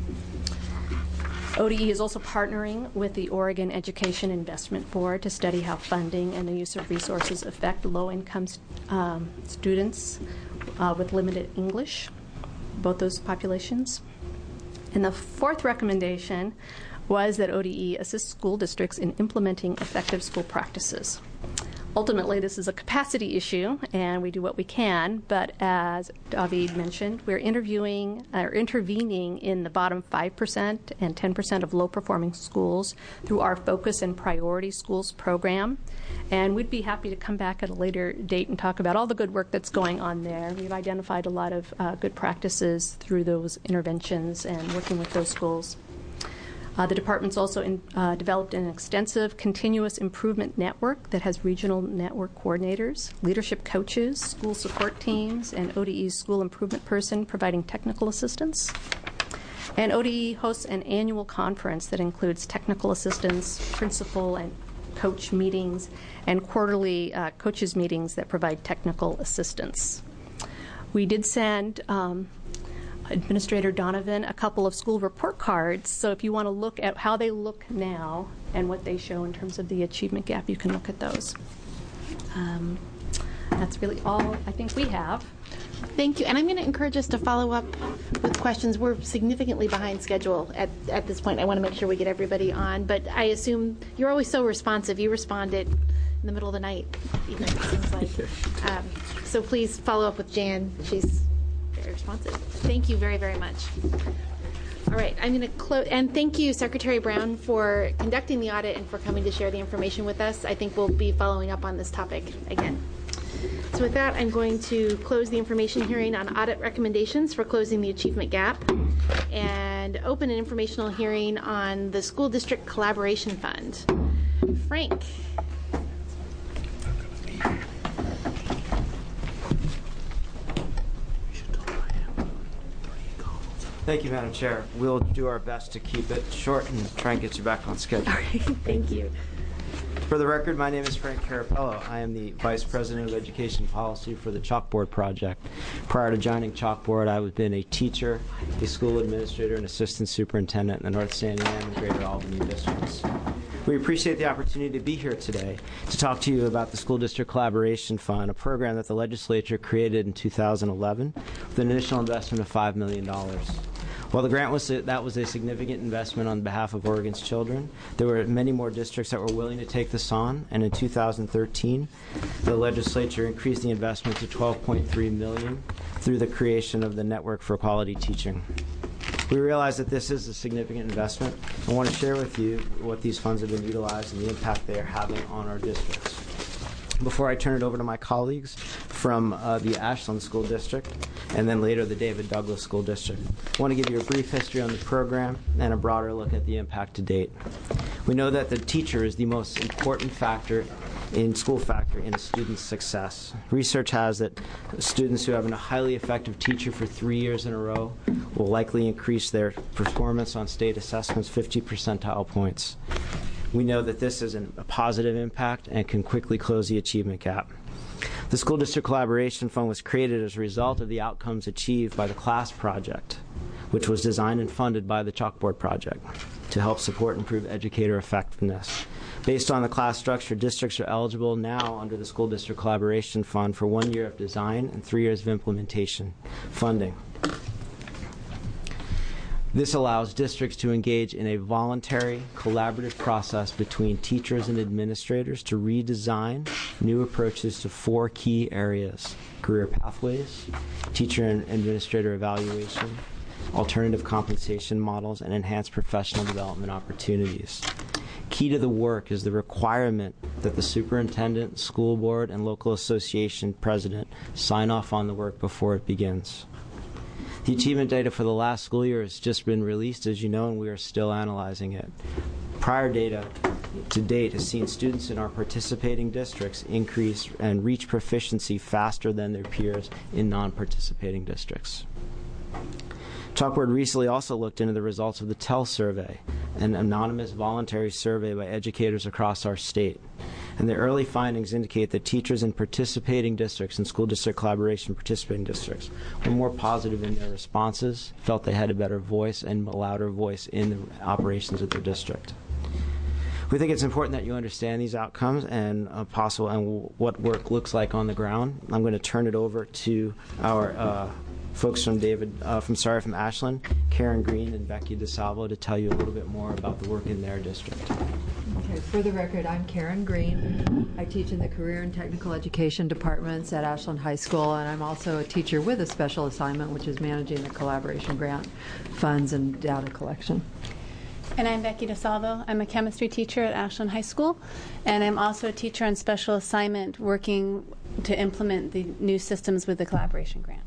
[SPEAKER 12] ODE is also partnering with the Oregon Education Investment Board to study how funding and the use of resources affect low-income students with limited English, both those populations. And the fourth recommendation was that ODE assists school districts in implementing effective school practices. Ultimately, this is a capacity issue, and we do what we can, but as David mentioned, we're intervening in the bottom 5% and 10% of low-performing schools through our Focus and Priority Schools program, and we'd be happy to come back at a later date and talk about all the good work that's going on there. We've identified a lot of good practices through those interventions and working with those schools. The department's also developed an extensive continuous improvement network that has regional network coordinators, leadership coaches, school support teams, and ODE's school improvement person providing technical assistance. And ODE hosts an annual conference that includes technical assistance, principal and coach meetings, and quarterly coaches meetings that provide technical assistance. We did send Administrator Donovan a couple of school report cards, so if you want to look at how they look now and what they show in terms of the achievement gap, you can look at those. That's really all I think we have.
[SPEAKER 2] Thank you. And I'm going to encourage us to follow up with questions. We're significantly behind schedule at this point. I want to make sure we get everybody on, but I assume you're always so responsive. You responded in the middle of the night, even, it seems like. So please follow up with Jan. She's very responsive. Thank you very, very much. All right, I'm going to close. And thank you, Secretary Brown, for conducting the audit and for coming to share the information with us. I think we'll be following up on this topic again. So with that, I'm going to close the information hearing on audit recommendations for closing the achievement gap and open an informational hearing on the School District Collaboration Fund. Frank.
[SPEAKER 14] Thank you, Madam Chair. We'll do our best to keep it short and try and get you back on schedule.
[SPEAKER 2] All right, thank you.
[SPEAKER 14] For the record, my name is Frank Carapello. I am the Vice President of Education Policy for the Chalkboard Project. Prior to joining Chalkboard, I have been a teacher, a school administrator, and assistant superintendent in the North San Diego and Greater Albany districts. We appreciate the opportunity to be here today to talk to you about the School District Collaboration Fund, a program that the legislature created in 2011 with an initial investment of $5 million. While the grant was a significant investment on behalf of Oregon's children, there were many more districts that were willing to take this on, and in 2013, the legislature increased the investment to $12.3 million through the creation of the Network for Quality Teaching. We realize that this is a significant investment. I want to share with you what these funds have been utilized and the impact they are having on our districts. Before I turn it over to my colleagues from the Ashland School District and then later the David Douglas School District, I want to give you a brief history on the program and a broader look at the impact to date. We know that the teacher is the most important factor in a student's success. Research has that students who have a highly effective teacher for 3 years in a row will likely increase their performance on state assessments 50 percentile points. We know that this is a positive impact and can quickly close the achievement gap. The School District Collaboration Fund was created as a result of the outcomes achieved by the CLASS project, which was designed and funded by the Chalkboard Project to help support and improve educator effectiveness. Based on the class structure, districts are eligible now under the School District Collaboration Fund for 1 year of design and 3 years of implementation funding. This allows districts to engage in a voluntary, collaborative process between teachers and administrators to redesign new approaches to 4 key areas: career pathways, teacher and administrator evaluation, alternative compensation models, and enhanced professional development opportunities. Key to the work is the requirement that the superintendent, school board, and local association president sign off on the work before it begins. The achievement data for the last school year has just been released, as you know, and we are still analyzing it. Prior data to date has seen students in our participating districts increase and reach proficiency faster than their peers in non-participating districts. Chalkboard recently also looked into the results of the TEL survey, an anonymous voluntary survey by educators across our state. And the early findings indicate that teachers in participating districts and school district collaboration participating districts were more positive in their responses, felt they had a better voice and a louder voice in the operations of their district. We think it's important that you understand these outcomes and what work looks like on the ground. I'm going to turn it over to our folks from Ashland, Karen Green and Becky DeSalvo, to tell you a little bit more about the work in their district.
[SPEAKER 15] Okay, for the record, I'm Karen Green. I teach in the Career and Technical Education departments at Ashland High School, and I'm also a teacher with a special assignment, which is managing the collaboration grant funds and data collection.
[SPEAKER 8] And I'm Becky DeSalvo. I'm a chemistry teacher at Ashland High School, and I'm also a teacher on special assignment working to implement the new systems with the collaboration grant.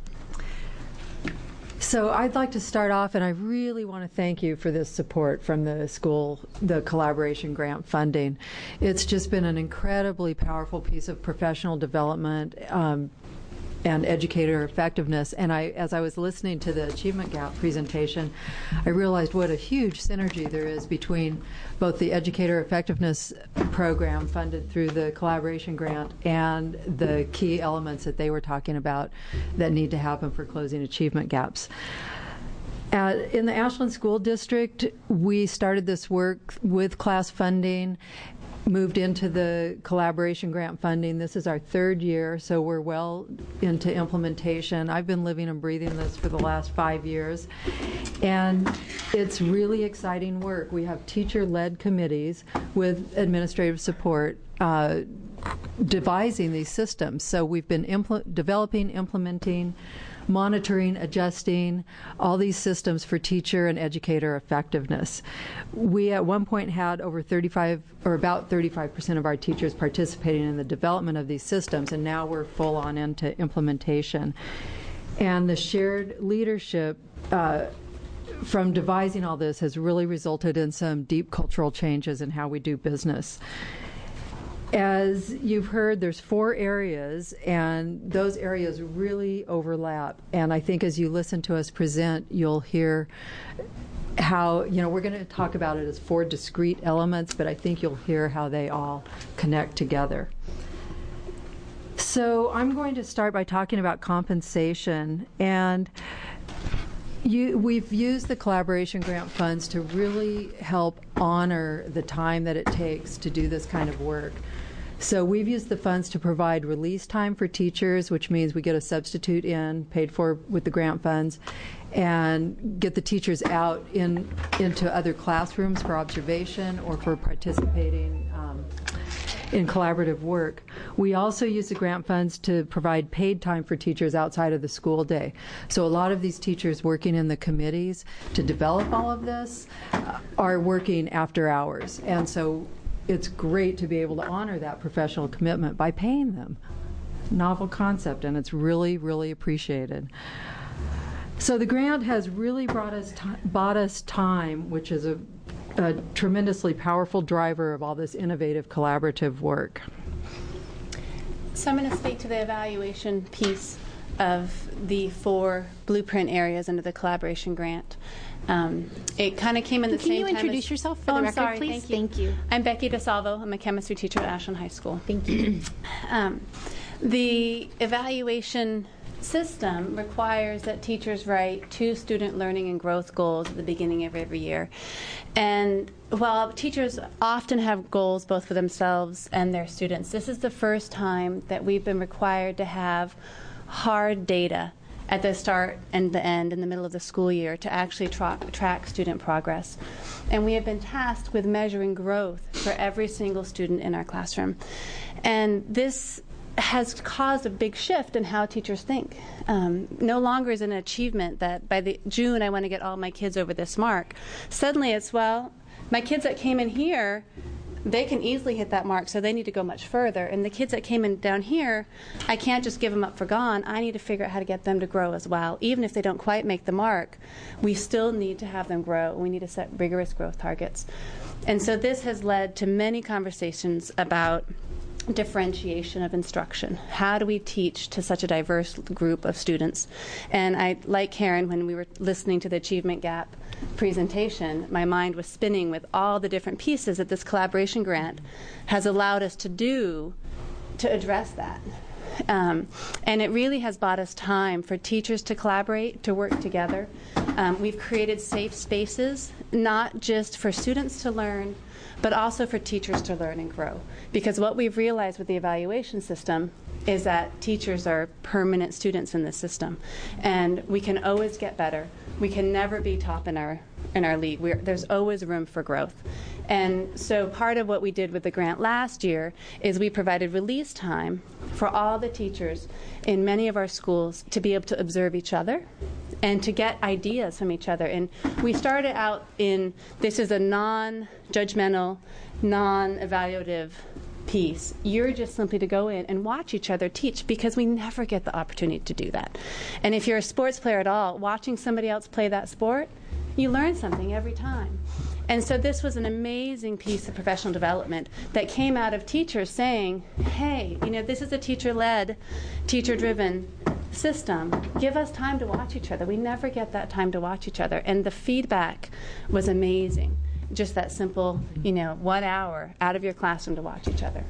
[SPEAKER 15] So I'd like to start off, and I really want to thank you for this support from the school, the collaboration grant funding. It's just been an incredibly powerful piece of professional development and educator effectiveness. And as I was listening to the Achievement Gap presentation, I realized what a huge synergy there is between both the educator effectiveness program funded through the collaboration grant and the key elements that they were talking about that need to happen for closing achievement gaps. In the Ashland School District, we started this work with class funding, moved into the collaboration grant funding. This is our 3rd year, so we're well into implementation. I've been living and breathing this for the last 5 years, and it's really exciting work. We have teacher-led committees with administrative support devising these systems. So we've been developing, implementing, monitoring, adjusting all these systems for teacher and educator effectiveness. We at one point had over 35% of our teachers participating in the development of these systems, and now we're full on into implementation. And the shared leadership from devising all this has really resulted in some deep cultural changes in how we do business. As you've heard, there's 4 areas, and those areas really overlap. And I think as you listen to us present, you'll hear how, we're going to talk about it as 4 discrete elements, but I think you'll hear how they all connect together. So I'm going to start by talking about compensation. And we've used the collaboration grant funds to really help honor the time that it takes to do this kind of work. So we've used the funds to provide release time for teachers, which means we get a substitute in, paid for with the grant funds, and get the teachers out into other classrooms for observation or for participating in collaborative work. We also use the grant funds to provide paid time for teachers outside of the school day. So a lot of these teachers working in the committees to develop all of this are working after hours. And so it's great to be able to honor that professional commitment by paying them. Novel concept, and it's really, really appreciated. So the grant has really bought us time, which is a tremendously powerful driver of all this innovative collaborative work.
[SPEAKER 1] So I'm going to speak to the evaluation piece of the 4 blueprint areas under the collaboration grant. It kind of came in the same time.
[SPEAKER 2] Can you introduce yourself for the record,
[SPEAKER 1] sorry,
[SPEAKER 2] please?
[SPEAKER 1] Thank you. I'm Becky DeSalvo. I'm a chemistry teacher at Ashland High School.
[SPEAKER 2] Thank you.
[SPEAKER 1] The evaluation system requires that teachers write 2 student learning and growth goals at the beginning of every year. And while teachers often have goals both for themselves and their students, this is the first time that we've been required to have hard data at the start and the end, in the middle of the school year, to actually track student progress. And we have been tasked with measuring growth for every single student in our classroom. And this has caused a big shift in how teachers think. No longer is it an achievement that by the June I want to get all my kids over this mark. Suddenly it's, well, my kids that came in here, they can easily hit that mark, so they need to go much further. And the kids that came in down here, I can't just give them up for gone. I need to figure out how to get them to grow as well. Even if they don't quite make the mark, we still need to have them grow. We need to set rigorous growth targets. And so this has led to many conversations about differentiation of instruction. How do we teach to such a diverse group of students? And I, like Karen, when we were listening to the Achievement Gap presentation, my mind was spinning with all the different pieces that this collaboration grant has allowed us to do to address that. And it really has bought us time for teachers to collaborate, to work together. We've created safe spaces, not just for students to learn, but also for teachers to learn and grow. Because what we've realized with the evaluation system is that teachers are permanent students in this system. And we can always get better. We can never be top in our league. There's always room for growth. And so part of what we did with the grant last year is we provided release time for all the teachers in many of our schools to be able to observe each other and to get ideas from each other. And we started out this is a non-judgmental, non-evaluative piece. You're just simply to go in and watch each other teach, because we never get the opportunity to do that. And if you're a sports player at all, watching somebody else play that sport, you learn something every time. And so this was an amazing piece of professional development that came out of teachers saying, hey, this is a teacher-led, teacher-driven system. Give us time to watch each other. We never get that time to watch each other. And the feedback was amazing. Just that simple, 1 hour out of your classroom to watch each other.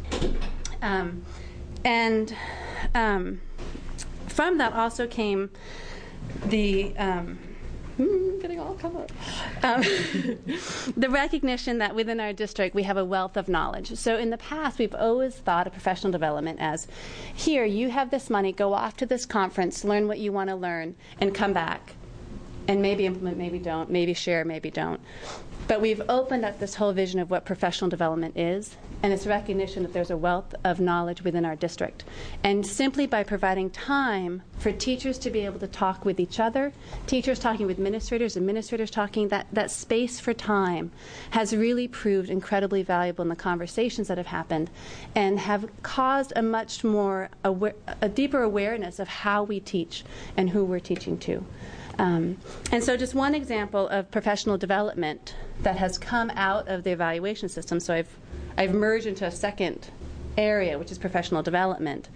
[SPEAKER 1] From that also came the getting all come up. The recognition that within our district we have a wealth of knowledge. So in the past, we've always thought of professional development as, here, you have this money, go off to this conference, learn what you want to learn, and come back. And maybe implement, maybe don't, maybe share, maybe don't. But we've opened up this whole vision of what professional development is, and it's recognition that there's a wealth of knowledge within our district. And simply by providing time for teachers to be able to talk with each other, teachers talking with administrators talking, that space for time has really proved incredibly valuable in the conversations that have happened and have caused a much more, a deeper awareness of how we teach and who we're teaching to. And so just one example of professional development that has come out of the evaluation system. So I've merged into a second
[SPEAKER 16] area, which is professional development.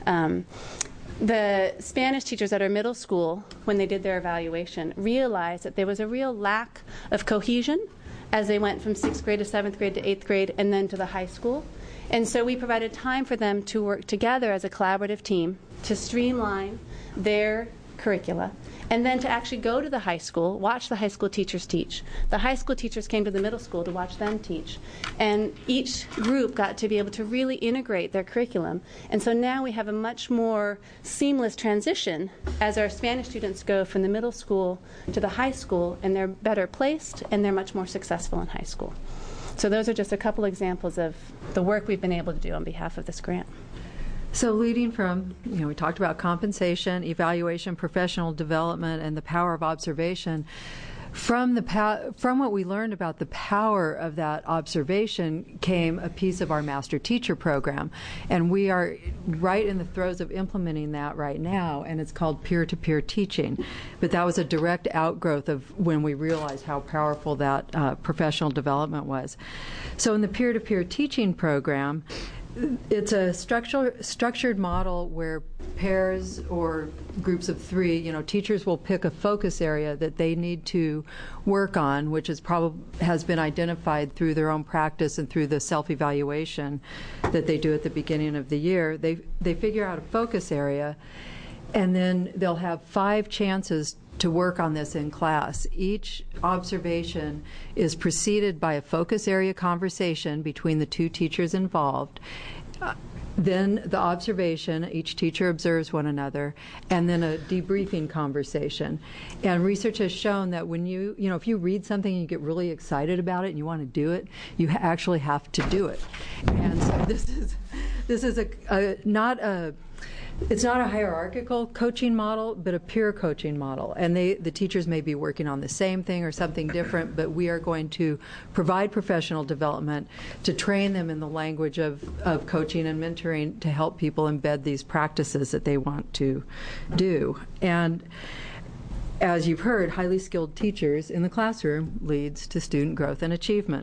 [SPEAKER 16] The Spanish teachers at our middle school, when they did their evaluation, realized that there was a real lack of cohesion as they went from 6th grade to 7th grade to 8th grade and then to the high school. And so we provided time for them to work together as a collaborative team to streamline their curricula, and then to actually go to the high school, watch the high school teachers teach. The high school teachers came to the middle school to watch them teach. And each group got to be able to really integrate their curriculum. And so now we have a much more seamless transition as our Spanish students go from the middle school to the high school, and they're better placed and they're much more successful in high school. So those are just a couple examples of the work we've been able to do on behalf of this grant.
[SPEAKER 15] So leading from, we talked about compensation, evaluation, professional development, and the power of observation. From what we learned about the power of that observation came a piece of our Master Teacher program. And we are right in the throes of implementing that right now, and it's called peer-to-peer teaching. But that was a direct outgrowth of when we realized how powerful that professional development was. So in the peer-to-peer teaching program, it's a structured model where pairs or groups of 3, teachers will pick a focus area that they need to work on, which has been identified through their own practice and through the self-evaluation that they do at the beginning of the year. They figure out a focus area, and then they'll have 5 chances to work on this in class. Each observation is preceded by a focus area conversation between the 2 teachers involved. Then the observation, each teacher observes one another, and then a debriefing conversation. And research has shown that when if you read something and you get really excited about it and you want to do it, you actually have to do it. And so this is it's not a hierarchical coaching model, but a peer coaching model. And the teachers may be working on the same thing or something different, but we are going to provide professional development to train them in the language of coaching and mentoring to help people embed these practices that they want to do. And as you've heard, highly skilled teachers in the classroom leads to student growth and achievement.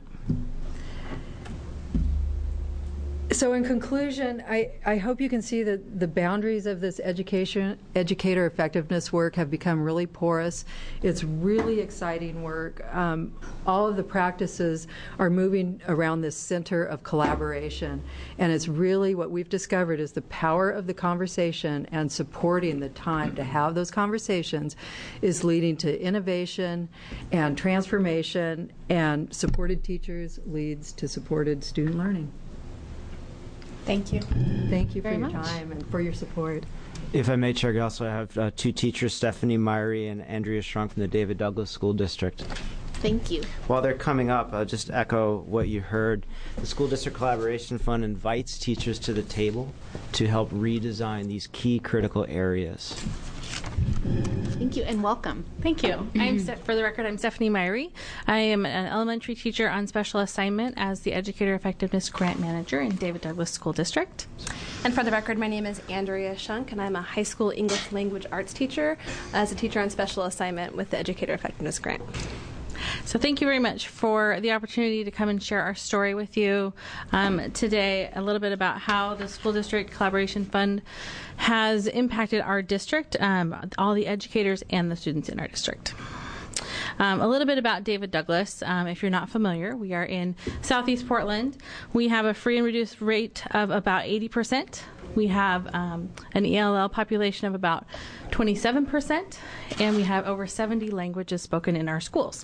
[SPEAKER 15] So in conclusion, I hope you can see that the boundaries of this educator effectiveness work have become really porous. It's really exciting work. All of the practices are moving around this center of collaboration, and it's really what we've discovered is the power of the conversation and supporting the time to have those conversations is leading to innovation and transformation, and supported teachers leads to supported student learning.
[SPEAKER 16] Thank you.
[SPEAKER 15] Thank you for
[SPEAKER 16] very
[SPEAKER 15] your
[SPEAKER 16] much.
[SPEAKER 15] time and for your support.
[SPEAKER 14] If I may, Chair Gelsler, I have 2 teachers, Stephanie Myrie and Andrea Shrunk from the David Douglas School District.
[SPEAKER 16] Thank you.
[SPEAKER 14] While they're coming up, I'll just echo what you heard. The School District Collaboration Fund invites teachers to the table to help redesign these key critical areas.
[SPEAKER 16] Thank you, and welcome.
[SPEAKER 17] Thank you. For the record, I'm Stephanie Myrie. I am an elementary teacher on special assignment as the Educator Effectiveness Grant Manager in David Douglas School District.
[SPEAKER 18] And for the record, my name is Andrea Shunk, and I'm a high school English language arts teacher as a teacher on special assignment with the Educator Effectiveness Grant.
[SPEAKER 17] So thank you very much for the opportunity to come and share our story with you today, a little bit about how the School District Collaboration Fund has impacted our district, all the educators and the students in our district. A little bit about David Douglas. If you're not familiar, we are in Southeast Portland. We have a free and reduced rate of about 80%. We have an ELL population of about 27%, and we have over 70 languages spoken in our schools.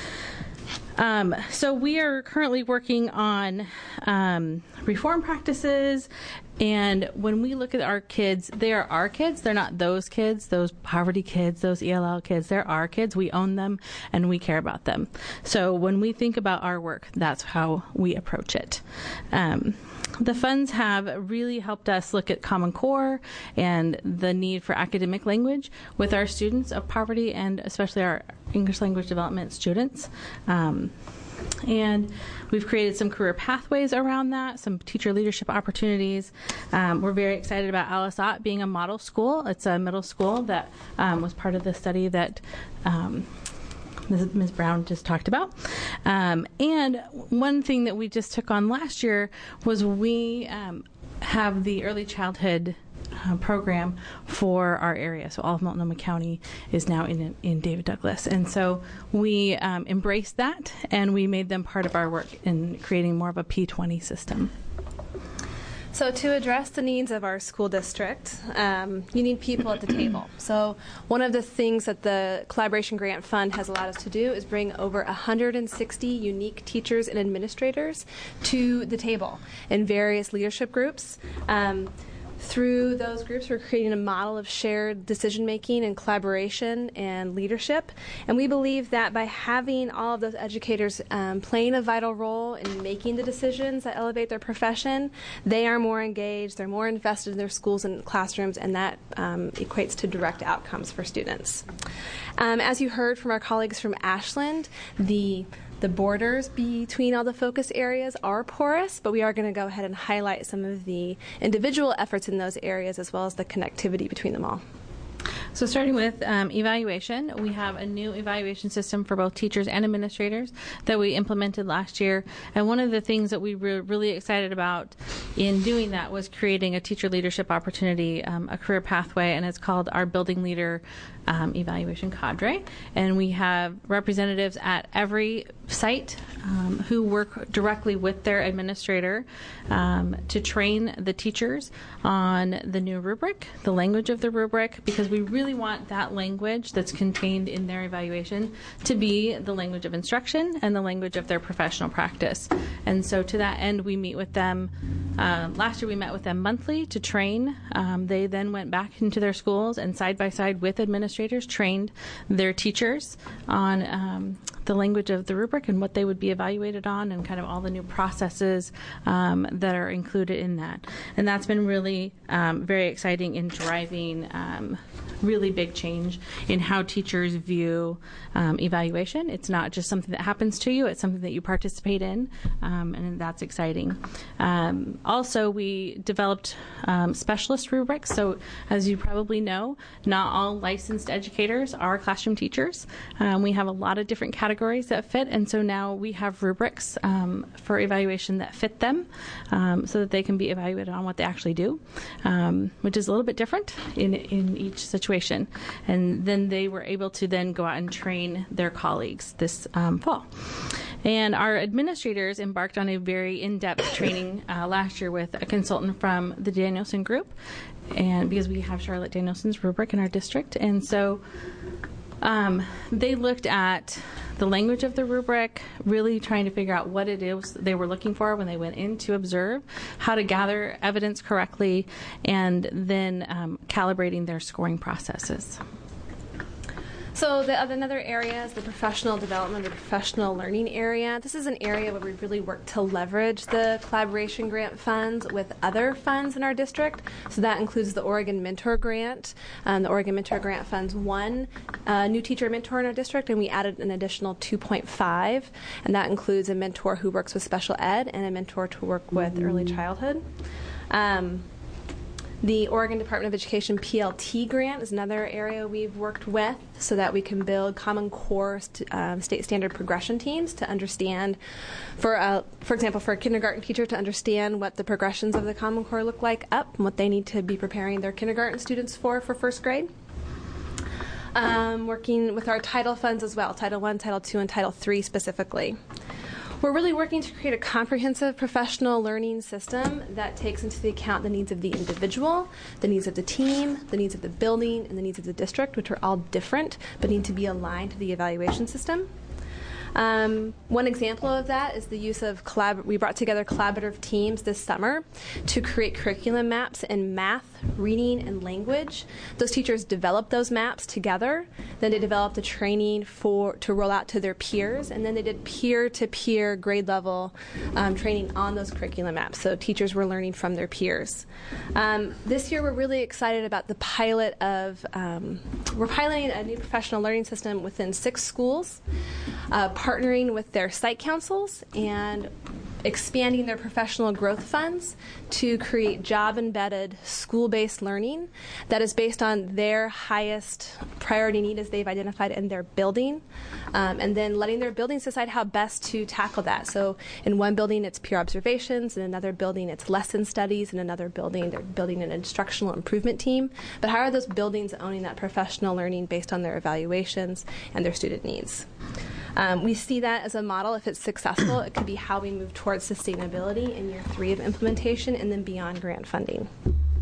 [SPEAKER 17] So we are currently working on reform practices, and when we look at our kids, they are our kids. They're not those kids, those poverty kids, those ELL kids. They're our kids. We own them, and we care about them. So when we think about our work, that's how we approach it. The funds have really helped us look at Common Core and the need for academic language with our students of poverty and especially our English language development students. And we've created some career pathways around that, some teacher leadership opportunities. We're very excited about Alice Ott being a model school. It's a middle school that was part of the study that Ms. Brown just talked about. And one thing that we just took on last year was we have the early childhood program for our area. So all of Multnomah County is now in David Douglas. And so we embraced that, and we made them part of our work in creating more of a P20 system.
[SPEAKER 18] So to address the needs of our school district, you need people at the table. So one of the things that the Collaboration Grant Fund has allowed us to do is bring over 160 unique teachers and administrators to the table in various leadership groups. Through those groups, we're creating a model of shared decision-making and collaboration and leadership. And we believe that by having all of those educators playing a vital role in making the decisions that elevate their profession, they are more engaged, they're more invested in their schools and classrooms, and that equates to direct outcomes for students. As you heard from our colleagues from Ashland, the borders between all the focus areas are porous, but we are going to go ahead and highlight some of the individual efforts in those areas as well as the connectivity between them all.
[SPEAKER 17] So starting with evaluation, we have a new evaluation system for both teachers and administrators that we implemented last year. And one of the things that we were really excited about in doing that was creating a teacher leadership opportunity, a career pathway, and it's called our Building Leader Evaluation Cadre. And we have representatives at every site who work directly with their administrator to train the teachers on the new rubric, the language of the rubric, because we really want that language that's contained in their evaluation to be the language of instruction and the language of their professional practice. And so to that end, we meet with them. Last year we met with them monthly to train. They then went back into their schools and side by side with administrators trained their teachers on the language of the rubric and what they would be evaluated on and kind of all the new processes that are included in that. And that's been really very exciting in driving really big change in how teachers view evaluation. It's not just something that happens to you, it's something that you participate in, and that's exciting. Also, we developed specialist rubrics. So as you probably know, not all licensed educators are classroom teachers. We have a lot of different categories that fit, and so now we have rubrics for evaluation that fit them so that they can be evaluated on what they actually do, which is a little bit different in each situation. And then they were able to then go out and train their colleagues this fall. And our administrators embarked on a very in-depth training last year with a consultant from the Danielson Group, and because we have Charlotte Danielson's rubric in our district. And so they looked at the language of the rubric, really trying to figure out what it is they were looking for when they went in to observe, how to gather evidence correctly, and then calibrating their scoring processes.
[SPEAKER 18] So another area is the professional development or professional learning area. This is an area where we really work to leverage the collaboration grant funds with other funds in our district. So that includes the Oregon Mentor Grant. The Oregon Mentor Grant funds one new teacher mentor in our district, and we added an additional 2.5, and that includes a mentor who works with special ed and a mentor to work with early childhood. The Oregon Department of Education PLT grant is another area we've worked with so that we can build Common Core state standard progression teams to understand, for example, for a kindergarten teacher to understand what the progressions of the Common Core look like up and what they need to be preparing their kindergarten students for first grade. Working with our Title funds as well, Title I, Title II, and Title III specifically. We're really working to create a comprehensive professional learning system that takes into account the needs of the individual, the needs of the team, the needs of the building, and the needs of the district, which are all different but need to be aligned to the evaluation system. One example of that is the use of we brought together collaborative teams this summer to create curriculum maps in math, reading, and language. Those teachers developed those maps together. Then they developed the training to roll out to their peers, and then they did peer-to-peer grade level training on those curriculum maps. So teachers were learning from their peers. This year, we're really excited about the pilot of we're piloting a new professional learning system within 6 schools. Partnering with their site councils and expanding their professional growth funds to create job-embedded, school-based learning that is based on their highest priority need as they've identified in their building, and then letting their buildings decide how best to tackle that. So in one building, it's peer observations. In another building, it's lesson studies. In another building, they're building an instructional improvement team. But how are those buildings owning that professional learning based on their evaluations and their student needs? We see that as a model. If it's successful, it could be how we move towards sustainability in year 3 of implementation and then beyond grant funding.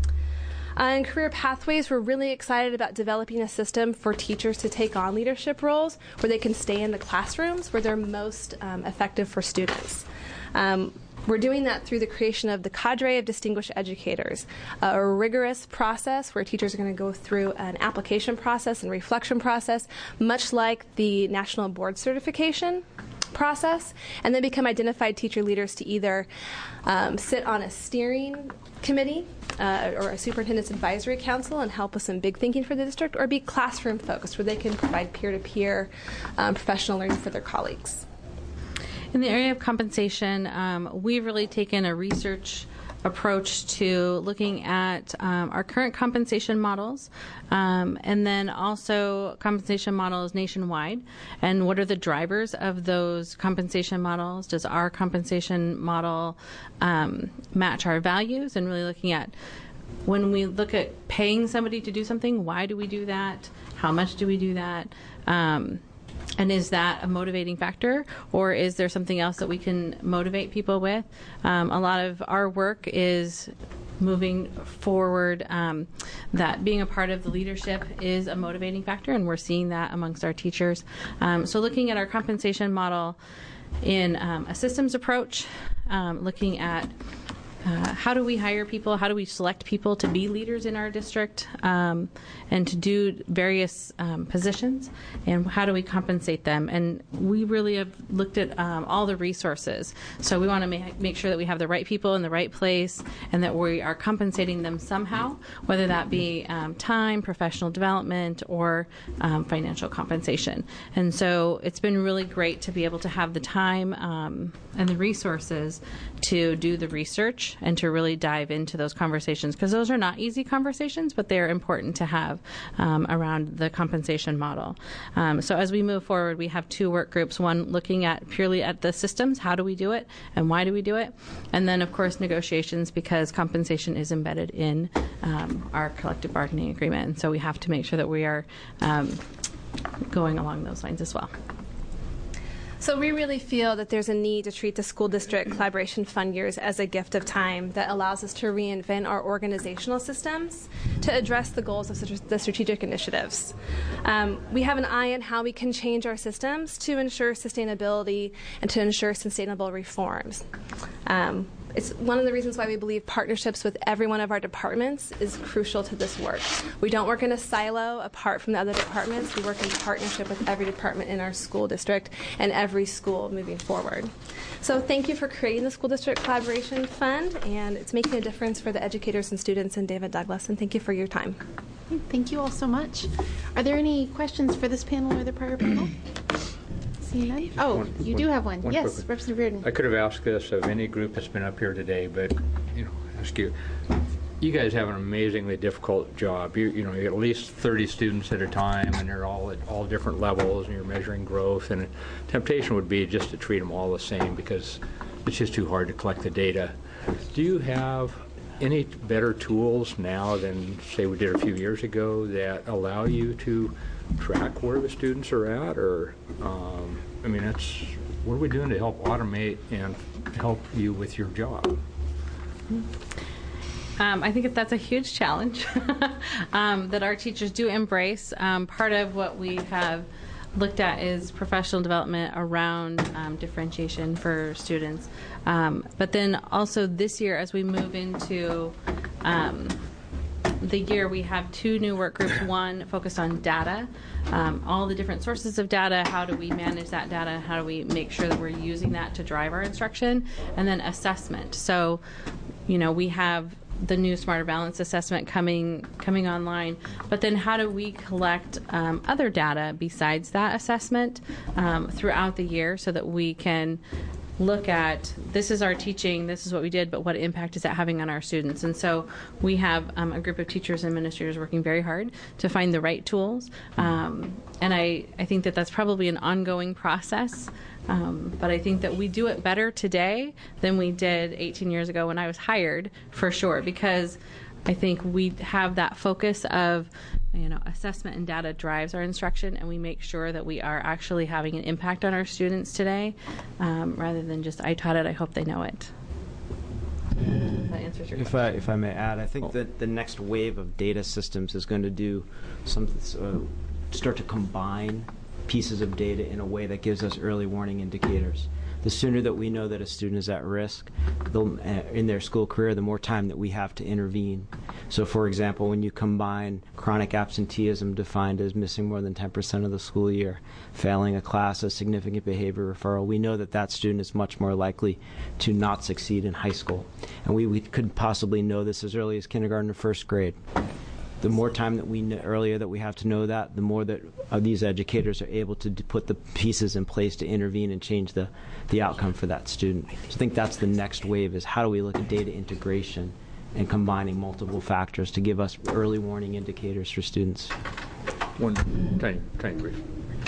[SPEAKER 18] In Career Pathways, we're really excited about developing a system for teachers to take on leadership roles where they can stay in the classrooms where they're most effective for students. We're doing that through the creation of the Cadre of Distinguished Educators, a rigorous process where teachers are going to go through an application process and reflection process, much like the National Board Certification process, and then become identified teacher leaders to either sit on a steering committee or a superintendent's advisory council and help with some big thinking for the district, or be classroom focused where they can provide peer-to-peer professional learning for their colleagues.
[SPEAKER 17] In the area of compensation, we've really taken a research approach to looking at our current compensation models, and then also compensation models nationwide, and what are the drivers of those compensation models. Does our compensation model match our values? And really looking at, when we look at paying somebody to do something, why do we do that? How much do we do that? And is that a motivating factor, or is there something else that we can motivate people with? A lot of our work is moving forward, that being a part of the leadership is a motivating factor, and we're seeing that amongst our teachers. So looking at our compensation model in a systems approach, looking at how do we hire people? How do we select people to be leaders in our district and to do various positions? And how do we compensate them? And we really have looked at all the resources. So we want to make sure that we have the right people in the right place and that we are compensating them somehow, whether that be time, professional development, or financial compensation. And so it's been really great to be able to have the time and the resources to do the research and to really dive into those conversations, because those are not easy conversations, but they're important to have around the compensation model. So as we move forward, we have 2 work groups, one looking at purely at the systems, how do we do it and why do we do it, and then of course negotiations, because compensation is embedded in our collective bargaining agreement, and so we have to make sure that we are going along those lines as well.
[SPEAKER 18] So we really feel that there's a need to treat the school district collaboration fund years as a gift of time that allows us to reinvent our organizational systems to address the goals of the strategic initiatives. We have an eye on how we can change our systems to ensure sustainability and to ensure sustainable reforms. It's one of the reasons why we believe partnerships with every one of our departments is crucial to this work. We don't work in a silo apart from the other departments. We work in partnership with every department in our school district and every school moving forward. So thank you for creating the School District Collaboration Fund, and it's making a difference for the educators and students in David Douglas, and thank you for your time.
[SPEAKER 1] Thank you all so much. Are there any questions for this panel or the prior panel? Oh, you do have one. Yes, Representative Reardon.
[SPEAKER 10] I could have asked this of any group that's been up here today, but ask you. You guys have an amazingly difficult job. You get at least 30 students at a time, and they're all at all different levels, and you're measuring growth. And temptation would be just to treat them all the same, because it's just too hard to collect the data. Do you have any better tools now than, say, we did a few years ago that allow you to track where the students are at, or what are we doing to help automate and help you with your job?
[SPEAKER 17] I think that's a huge challenge that our teachers do embrace. Part of what we have looked at is professional development around differentiation for students. But then also this year, as we move into the year, we have 2 new work groups. One focused on data, all the different sources of data, how do we manage that data, how do we make sure that we're using that to drive our instruction, and then assessment. So, we have the new Smarter Balance assessment coming online, but then how do we collect other data besides that assessment throughout the year so that we can look at, this is our teaching, this is what we did, but what impact is that having on our students? And so we have a group of teachers and administrators working very hard to find the right tools. And I think that that's probably an ongoing process. But I think that we do it better today than we did 18 years ago when I was hired, for sure, because I think we have that focus of, assessment and data drives our instruction, and we make sure that we are actually having an impact on our students today, rather than just, I taught it, I hope they know it. That answers your question.
[SPEAKER 14] If I may add, I think that the next wave of data systems is going to do something, start to combine pieces of data in a way that gives us early warning indicators. The sooner that we know that a student is at risk in their school career, the more time that we have to intervene. So, for example, when you combine chronic absenteeism defined as missing more than 10% of the school year, failing a class, a significant behavior referral, we know that that student is much more likely to not succeed in high school. And we could possibly know this as early as kindergarten or first grade. The more time that we know earlier that we have to know that, the more that these educators are able to put the pieces in place to intervene and change the outcome for that student. So I think that's the next wave, is how do we look at data integration and combining multiple factors to give us early warning indicators for students.
[SPEAKER 10] One tiny brief.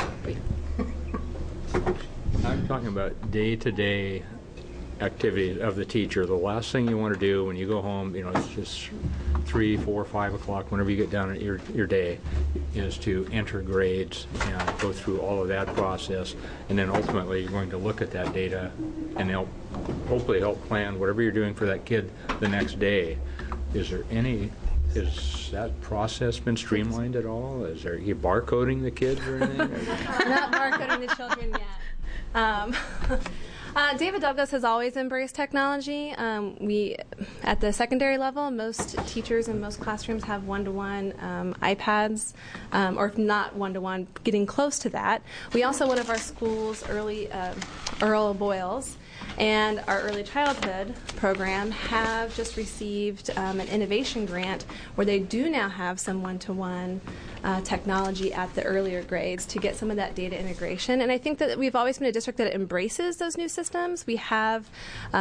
[SPEAKER 10] I'm talking about day-to-day activities of the teacher. The last thing you want to do when you go home, it's just 3, 4, 5 o'clock, whenever you get down at your day, is to enter grades and go through all of that process. And then ultimately you're going to look at that data and hopefully help plan whatever you're doing for that kid the next day. Has that process been streamlined at all? Are you barcoding the kids or anything?
[SPEAKER 18] Not barcoding the children yet. David Douglas has always embraced technology. We, at the secondary level, most teachers in most classrooms have one-to-one iPads, or if not one-to-one, getting close to that. We also, one of our schools, Earl Boyles, and our early childhood program have just received an innovation grant where they do now have some one-to-one technology at the earlier grades to get some of that data integration. And I think that we've always been a district that embraces those new systems. We have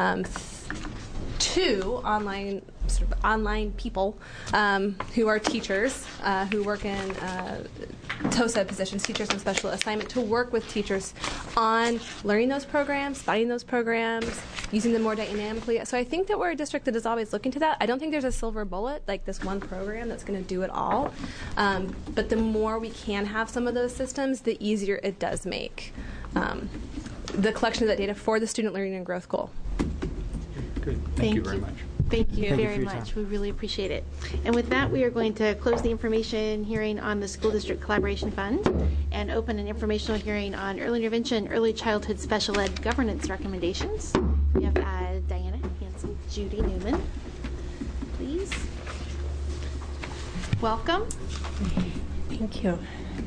[SPEAKER 18] 2 online people who are teachers who work in TOSA positions, teachers in special assignment, to work with teachers on learning those programs, finding those programs, using them more dynamically. So I think that we're a district that is always looking to that. I don't think there's a silver bullet, like this one program that's going to do it all. But the more we can have some of those systems, the easier it does make the collection of that data for the student learning and growth goal.
[SPEAKER 10] Good. Thank you very much.
[SPEAKER 2] Thank you very much. We really appreciate it. And with that, we are going to close the information hearing on the School District Collaboration Fund and open an informational hearing on early intervention, early childhood special ed governance recommendations. We have Diana Hanson, Judy Newman, please. Welcome.
[SPEAKER 19] Thank you.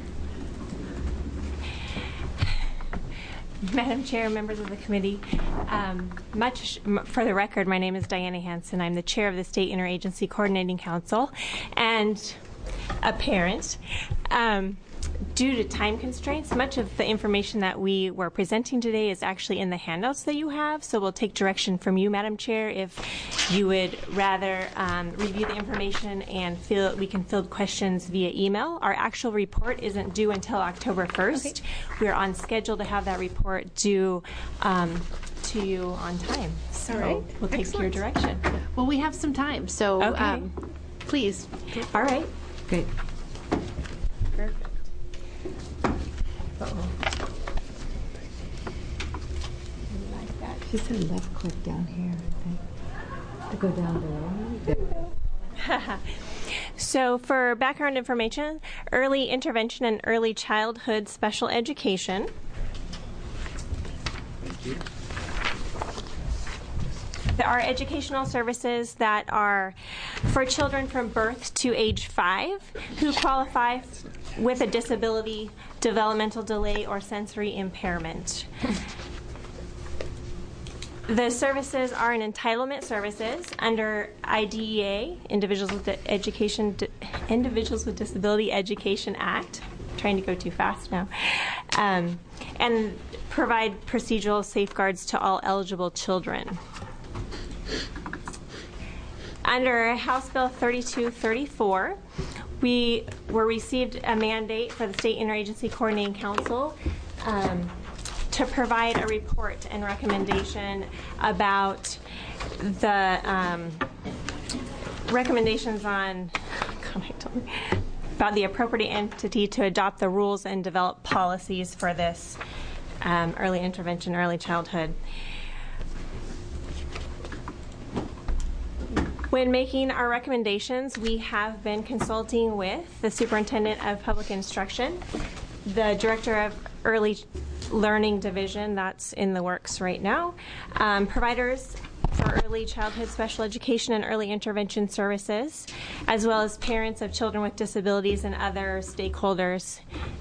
[SPEAKER 19] Madam Chair, members of the committee, for the record, my name is Diana Hanson. I'm the chair of the State Interagency Coordinating Council and a parent. Due to time constraints, much of the information that we were presenting today is actually in the handouts that you have, so we'll take direction from you, Madam Chair, if you would rather review the information and we can field questions via email. Our actual report isn't due until October 1st. Okay. We're on schedule to have that report due to you on time. So
[SPEAKER 2] right.
[SPEAKER 19] We'll take your direction.
[SPEAKER 2] Well, we have some time, so
[SPEAKER 19] okay.
[SPEAKER 2] Please.
[SPEAKER 19] All right.
[SPEAKER 15] Great.
[SPEAKER 2] Perfect.
[SPEAKER 15] Like that. She said left click down here, I think. To go down below.
[SPEAKER 19] So for background information, early intervention and early childhood special education.
[SPEAKER 10] Thank you.
[SPEAKER 19] There are educational services that are for children from birth to age 5 who qualify with a disability, developmental delay, or sensory impairment. The services are an entitlement services under IDEA, Individuals with Disability Education Act. I'm trying to go too fast now. and provide procedural safeguards to all eligible children. Under House Bill 3234, we received a mandate for the State Interagency Coordinating Council to provide a report and recommendation about the recommendations on about the appropriate entity to adopt the rules and develop policies for this early intervention, early childhood. When making our recommendations, we have been consulting with the Superintendent of Public Instruction, the Director of Early Learning Division, that's in the works right now, providers for early childhood special education and early intervention services, as well as parents of children with disabilities and other stakeholders.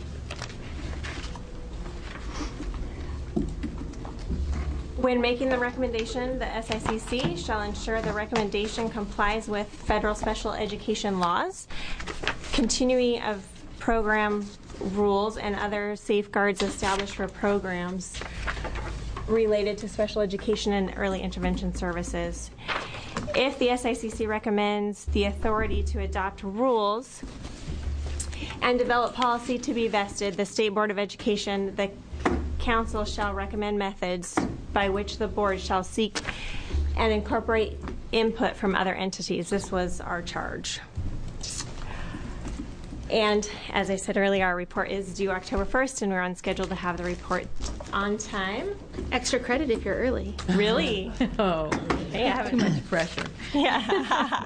[SPEAKER 19] When making the recommendation, the SICC shall ensure the recommendation complies with federal special education laws, continuity of program rules, and other safeguards established for programs related to special education and early intervention services. If the SICC recommends the authority to adopt rules and develop policy to be vested, the State Board of Education, the Council shall recommend methods by which the board shall seek and incorporate input from other entities. This was our charge. And as I said earlier, our report is due October 1st, and we're on schedule to have the report on time.
[SPEAKER 2] Extra credit if you're early.
[SPEAKER 19] Really?
[SPEAKER 15] Oh,
[SPEAKER 19] yeah.
[SPEAKER 15] Too much pressure.
[SPEAKER 19] Yeah.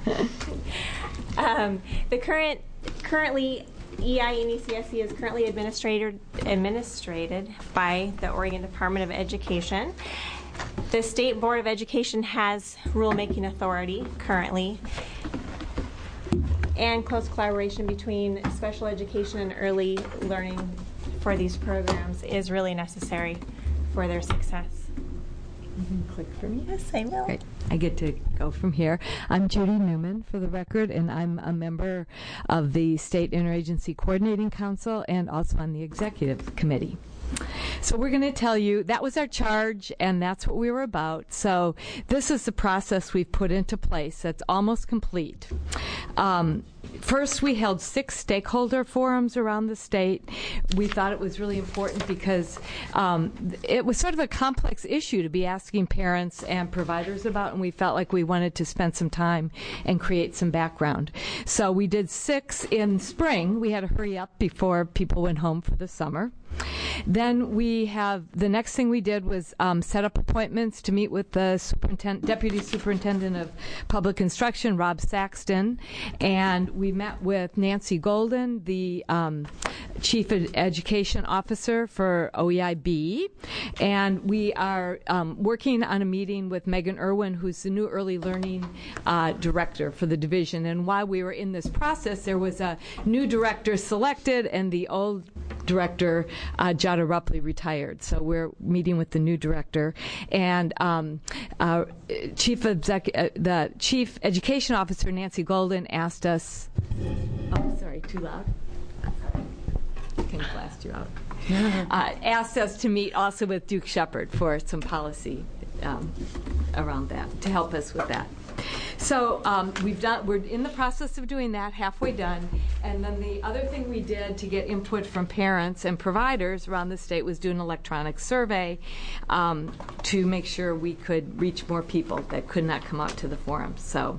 [SPEAKER 19] Currently, EI and ECSE is currently administrated by the Oregon Department of Education. The State Board of Education has rulemaking authority currently, and close collaboration between special education and early learning for these programs is really necessary for their success.
[SPEAKER 15] You can click for me?
[SPEAKER 19] Yes, I will.
[SPEAKER 15] Great. I get to go from here. I'm Judy Newman, for the record, and I'm a member of the State Interagency Coordinating Council and also on the Executive Committee. So we're going to tell you that was our charge, and that's what we were about. So this is the process we've put into place that's almost complete. First, we held 6 stakeholder forums around the state. We thought it was really important because it was sort of a complex issue to be asking parents and providers about, and we felt like we wanted to spend some time and create some background. So we did 6 in spring. We had to hurry up before people went home for the summer. Then the next thing we did was set up appointments to meet with the Deputy Superintendent of Public Instruction, Rob Saxton, and we met with Nancy Golden, the Chief Education Officer for OEIB, and we are working on a meeting with Megan Irwin, who's the new Early Learning Director for the division. And while we were in this process, there was a new director selected, and the old director, Jada Rupley, retired. So we're meeting with the new director. And the Chief Education Officer, Nancy Golden, asked us, too loud? I can blast you out. Asked us to meet also with Duke Shepard for some policy around that, to help us with that. So we're in the process of doing that, halfway done. And then the other thing we did to get input from parents and providers around the state was do an electronic survey to make sure we could reach more people that could not come out to the forum. So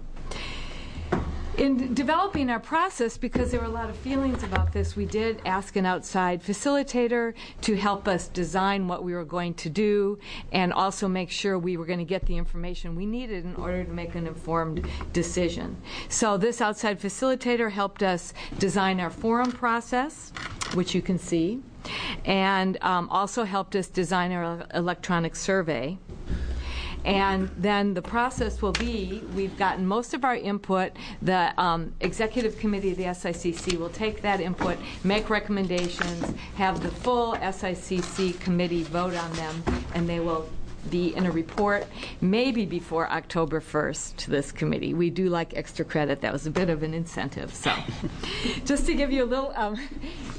[SPEAKER 15] in developing our process, because there were a lot of feelings about this, we did ask an outside facilitator to help us design what we were going to do and also make sure we were going to get the information we needed in order to make an informed decision. So this outside facilitator helped us design our forum process, which you can see, and also helped us design our electronic survey. And then the process will be, we've gotten most of our input. The executive committee of the SICC will take that input, make recommendations, have the full SICC committee vote on them, and they will be in a report maybe before October 1st to this committee. We do like extra credit. That was a bit of an incentive. So just to give you a little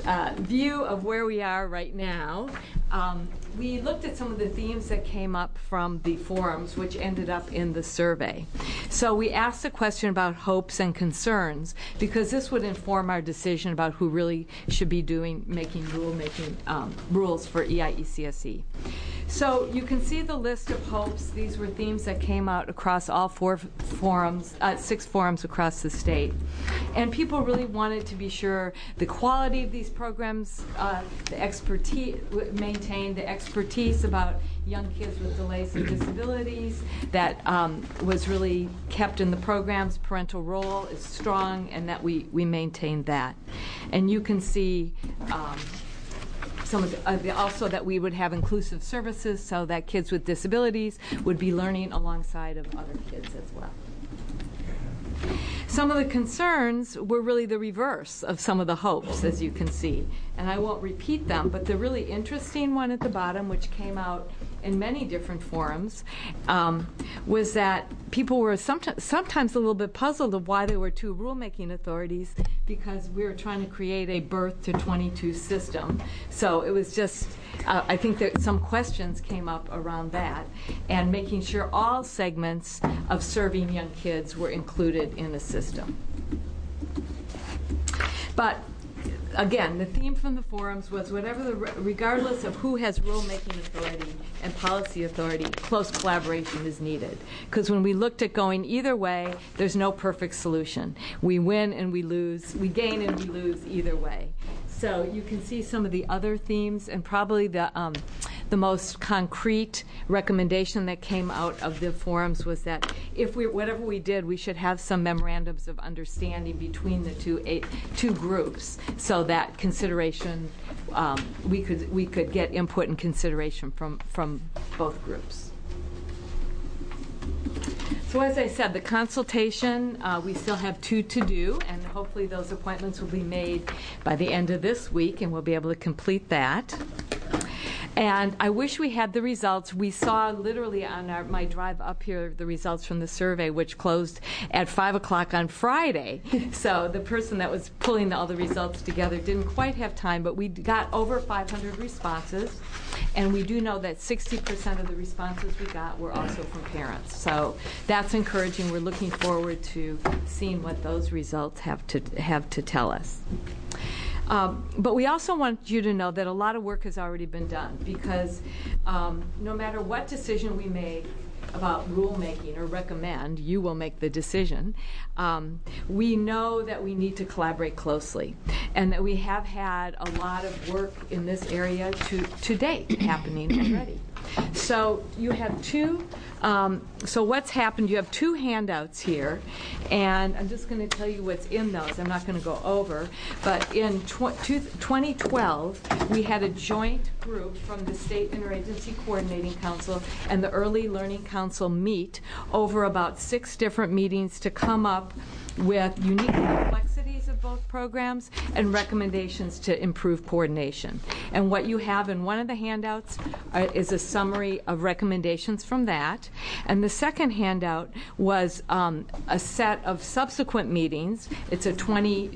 [SPEAKER 15] view of where we are right now, we looked at some of the themes that came up from the forums, which ended up in the survey. So we asked a question about hopes and concerns, because this would inform our decision about who really should be making rules for EIECSE. So you can see the list of hopes. These were themes that came out across all 6 forums across the state. And people really wanted to be sure the quality of these programs, the expertise, maintained the expertise about young kids with delays and disabilities, that was really kept in the programs. Parental role is strong, and that we maintained that. And you can see some of also that we would have inclusive services so that kids with disabilities would be learning alongside of other kids as well. Some of the concerns were really the reverse of some of the hopes, as you can see. And I won't repeat them, but the really interesting one at the bottom, which came out in many different forums, was that people were sometimes a little bit puzzled of why there were 2 rulemaking authorities, because we were trying to create a birth to 22 system. So it was just, I think that some questions came up around that, and making sure all segments of serving young kids were included in the system. But again, the theme from the forums was regardless of who has rulemaking authority and policy authority, close collaboration is needed. Because when we looked at going either way, there's no perfect solution. We win and we lose. We gain and we lose either way. So you can see some of the other themes, and probably the most concrete recommendation that came out of the forums was that whatever we did, we should have some memorandums of understanding between the two groups, so that consideration, we could get input and consideration from both groups. So as I said, the consultation, we still have 2 to do, and hopefully those appointments will be made by the end of this week, and we'll be able to complete that. And I wish we had the results. We saw literally on my drive up here the results from the survey, which closed at 5 o'clock on Friday. So the person that was pulling all the results together didn't quite have time, but we got over 500 responses. And we do know that 60% of the responses we got were also from parents. So that's encouraging. We're looking forward to seeing what those results have to tell us. But we also want you to know that a lot of work has already been done, because no matter what decision we make about rulemaking or recommend, you will make the decision. We know that we need to collaborate closely, and that we have had a lot of work in this area to date happening already. So you have 2. So what's happened, you have 2 handouts here, and I'm just going to tell you what's in those. I'm not going to go over, but in 2012, we had a joint group from the State Interagency Coordinating Council and the Early Learning Council meet over about 6 different meetings to come up with unique complexities of both programs and recommendations to improve coordination. And what you have in one of the handouts is a summary of recommendations from that. And the second handout was a set of subsequent meetings. It's a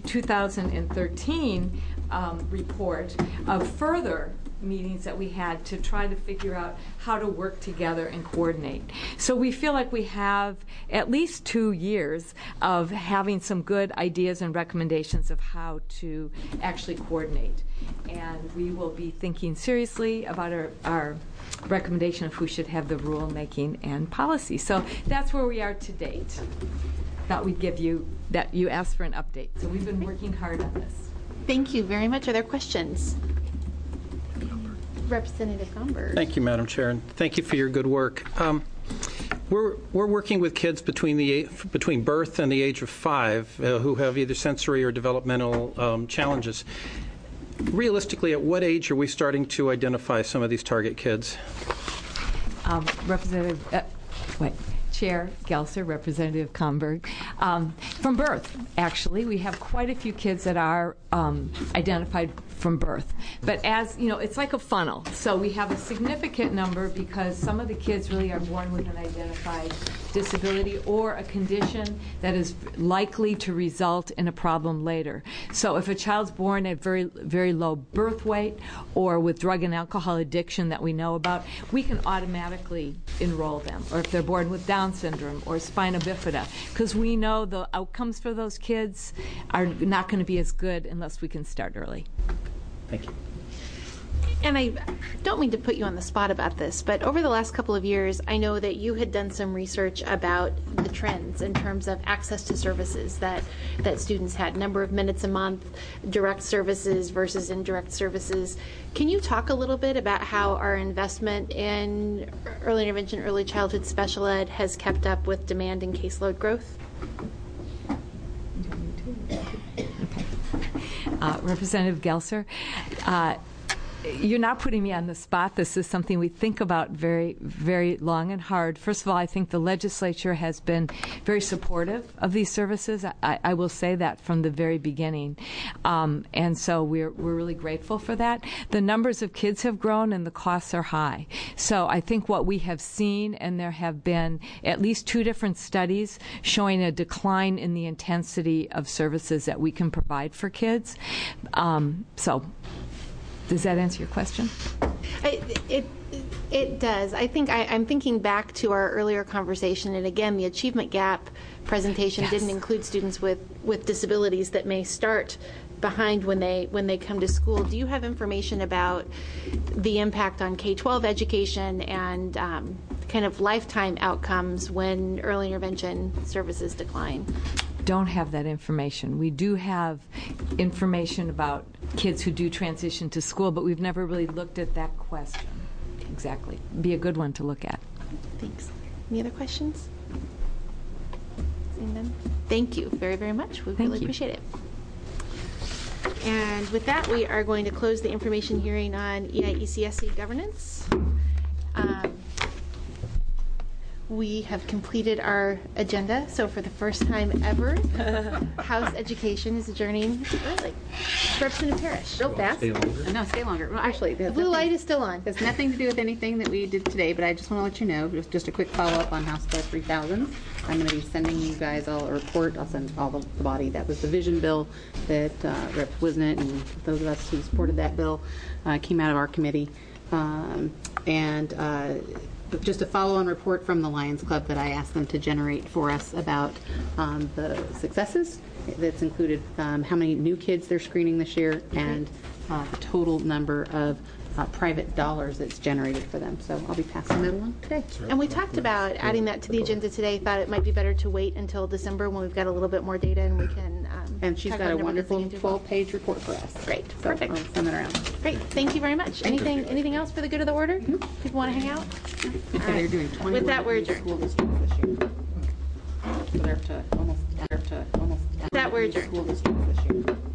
[SPEAKER 15] 2013 report of further meetings that we had to try to figure out how to work together and coordinate. So we feel like we have at least 2 years of having some good ideas and recommendations of how to actually coordinate. And we will be thinking seriously about our recommendation of who should have the rulemaking and policy. So that's where we are to date. Thought we'd give you that. You asked for an update. So we've been working hard on this.
[SPEAKER 2] Thank you very much. Are there questions? Representative Gomberg.
[SPEAKER 9] Thank you, Madam Chair, and thank you for your good work. We're working with kids between birth and the age of 5 who have either sensory or developmental challenges. Realistically, at what age are we starting to identify some of these target kids?
[SPEAKER 15] Chair Gelser, Representative Gomberg. From birth, actually, we have quite a few kids that are identified from birth. But as you know, it's like a funnel. So we have a significant number because some of the kids really are born with an identified disability or a condition that is likely to result in a problem later. So if a child's born at very, very low birth weight or with drug and alcohol addiction that we know about, we can automatically enroll them. Or if they're born with Down syndrome or spina bifida, because we know the outcomes for those kids are not going to be as good unless we can start early.
[SPEAKER 7] Thank you.
[SPEAKER 2] And I don't mean to put you on the spot about this, but over the last couple of years, I know that you had done some research about the trends in terms of access to services that students had, number of minutes a month, direct services versus indirect services. Can you talk a little bit about how our investment in early intervention, early childhood special ed has kept up with demand and caseload growth?
[SPEAKER 15] Representative Gelser, you're not putting me on the spot. This is something we think about very, very long and hard. First of all, I think the legislature has been very supportive of these services. I will say that from the very beginning. And so we're really grateful for that. The numbers of kids have grown and the costs are high. So I think what we have seen, and there have been at least 2 different studies showing a decline in the intensity of services that we can provide for kids. So does that answer your question?
[SPEAKER 2] It does. I think I'm thinking back to our earlier conversation, and again, the achievement gap presentation didn't include students with disabilities that may start behind when they come to school. Do you have information about the impact on K-12 education and kind of lifetime outcomes when early intervention services decline?
[SPEAKER 15] Don't have that information. We do have information about kids who do transition to school, but we've never really looked at that question. Exactly. Be a good one to look at.
[SPEAKER 2] Thanks. Any other questions? Seeing none? Thank you very, very much. We really appreciate it. And with that, we are going to close the information hearing on EIECSC governance. We have completed our agenda, so for the first time ever, House Education is adjourning early. Representative Parrish.
[SPEAKER 1] Real fast. Stay longer? No, stay longer. Well, actually,
[SPEAKER 2] the blue light is still on.
[SPEAKER 1] There's nothing to do with anything that we did today, but I just want to let you know, just a quick follow-up on House Bill 3000. I'm going to be sending you guys all a report. I'll send all the body. That was the vision bill that Rep. Wisnett and those of us who supported that bill came out of our committee. Just a follow-on report from the Lions Club that I asked them to generate for us about the successes. That's included how many new kids they're screening this year and the total number of private dollars that's generated for them. So I'll be passing that along today.
[SPEAKER 2] And we talked about adding that to the agenda today. Thought it might be better to wait until December when we've got a little bit more data and we can.
[SPEAKER 1] And she's got a wonderful 12-page report for us.
[SPEAKER 2] Great,
[SPEAKER 1] so
[SPEAKER 2] perfect.
[SPEAKER 1] I'll send it around.
[SPEAKER 2] Great, thank you very much. Anything else for the good of the order? People want to hang out?
[SPEAKER 1] All right. They're doing 21
[SPEAKER 2] With that, we're adjourned.
[SPEAKER 1] school districts this year. So they're up to almost.
[SPEAKER 2] That we're adjourned.
[SPEAKER 1] School districts this year.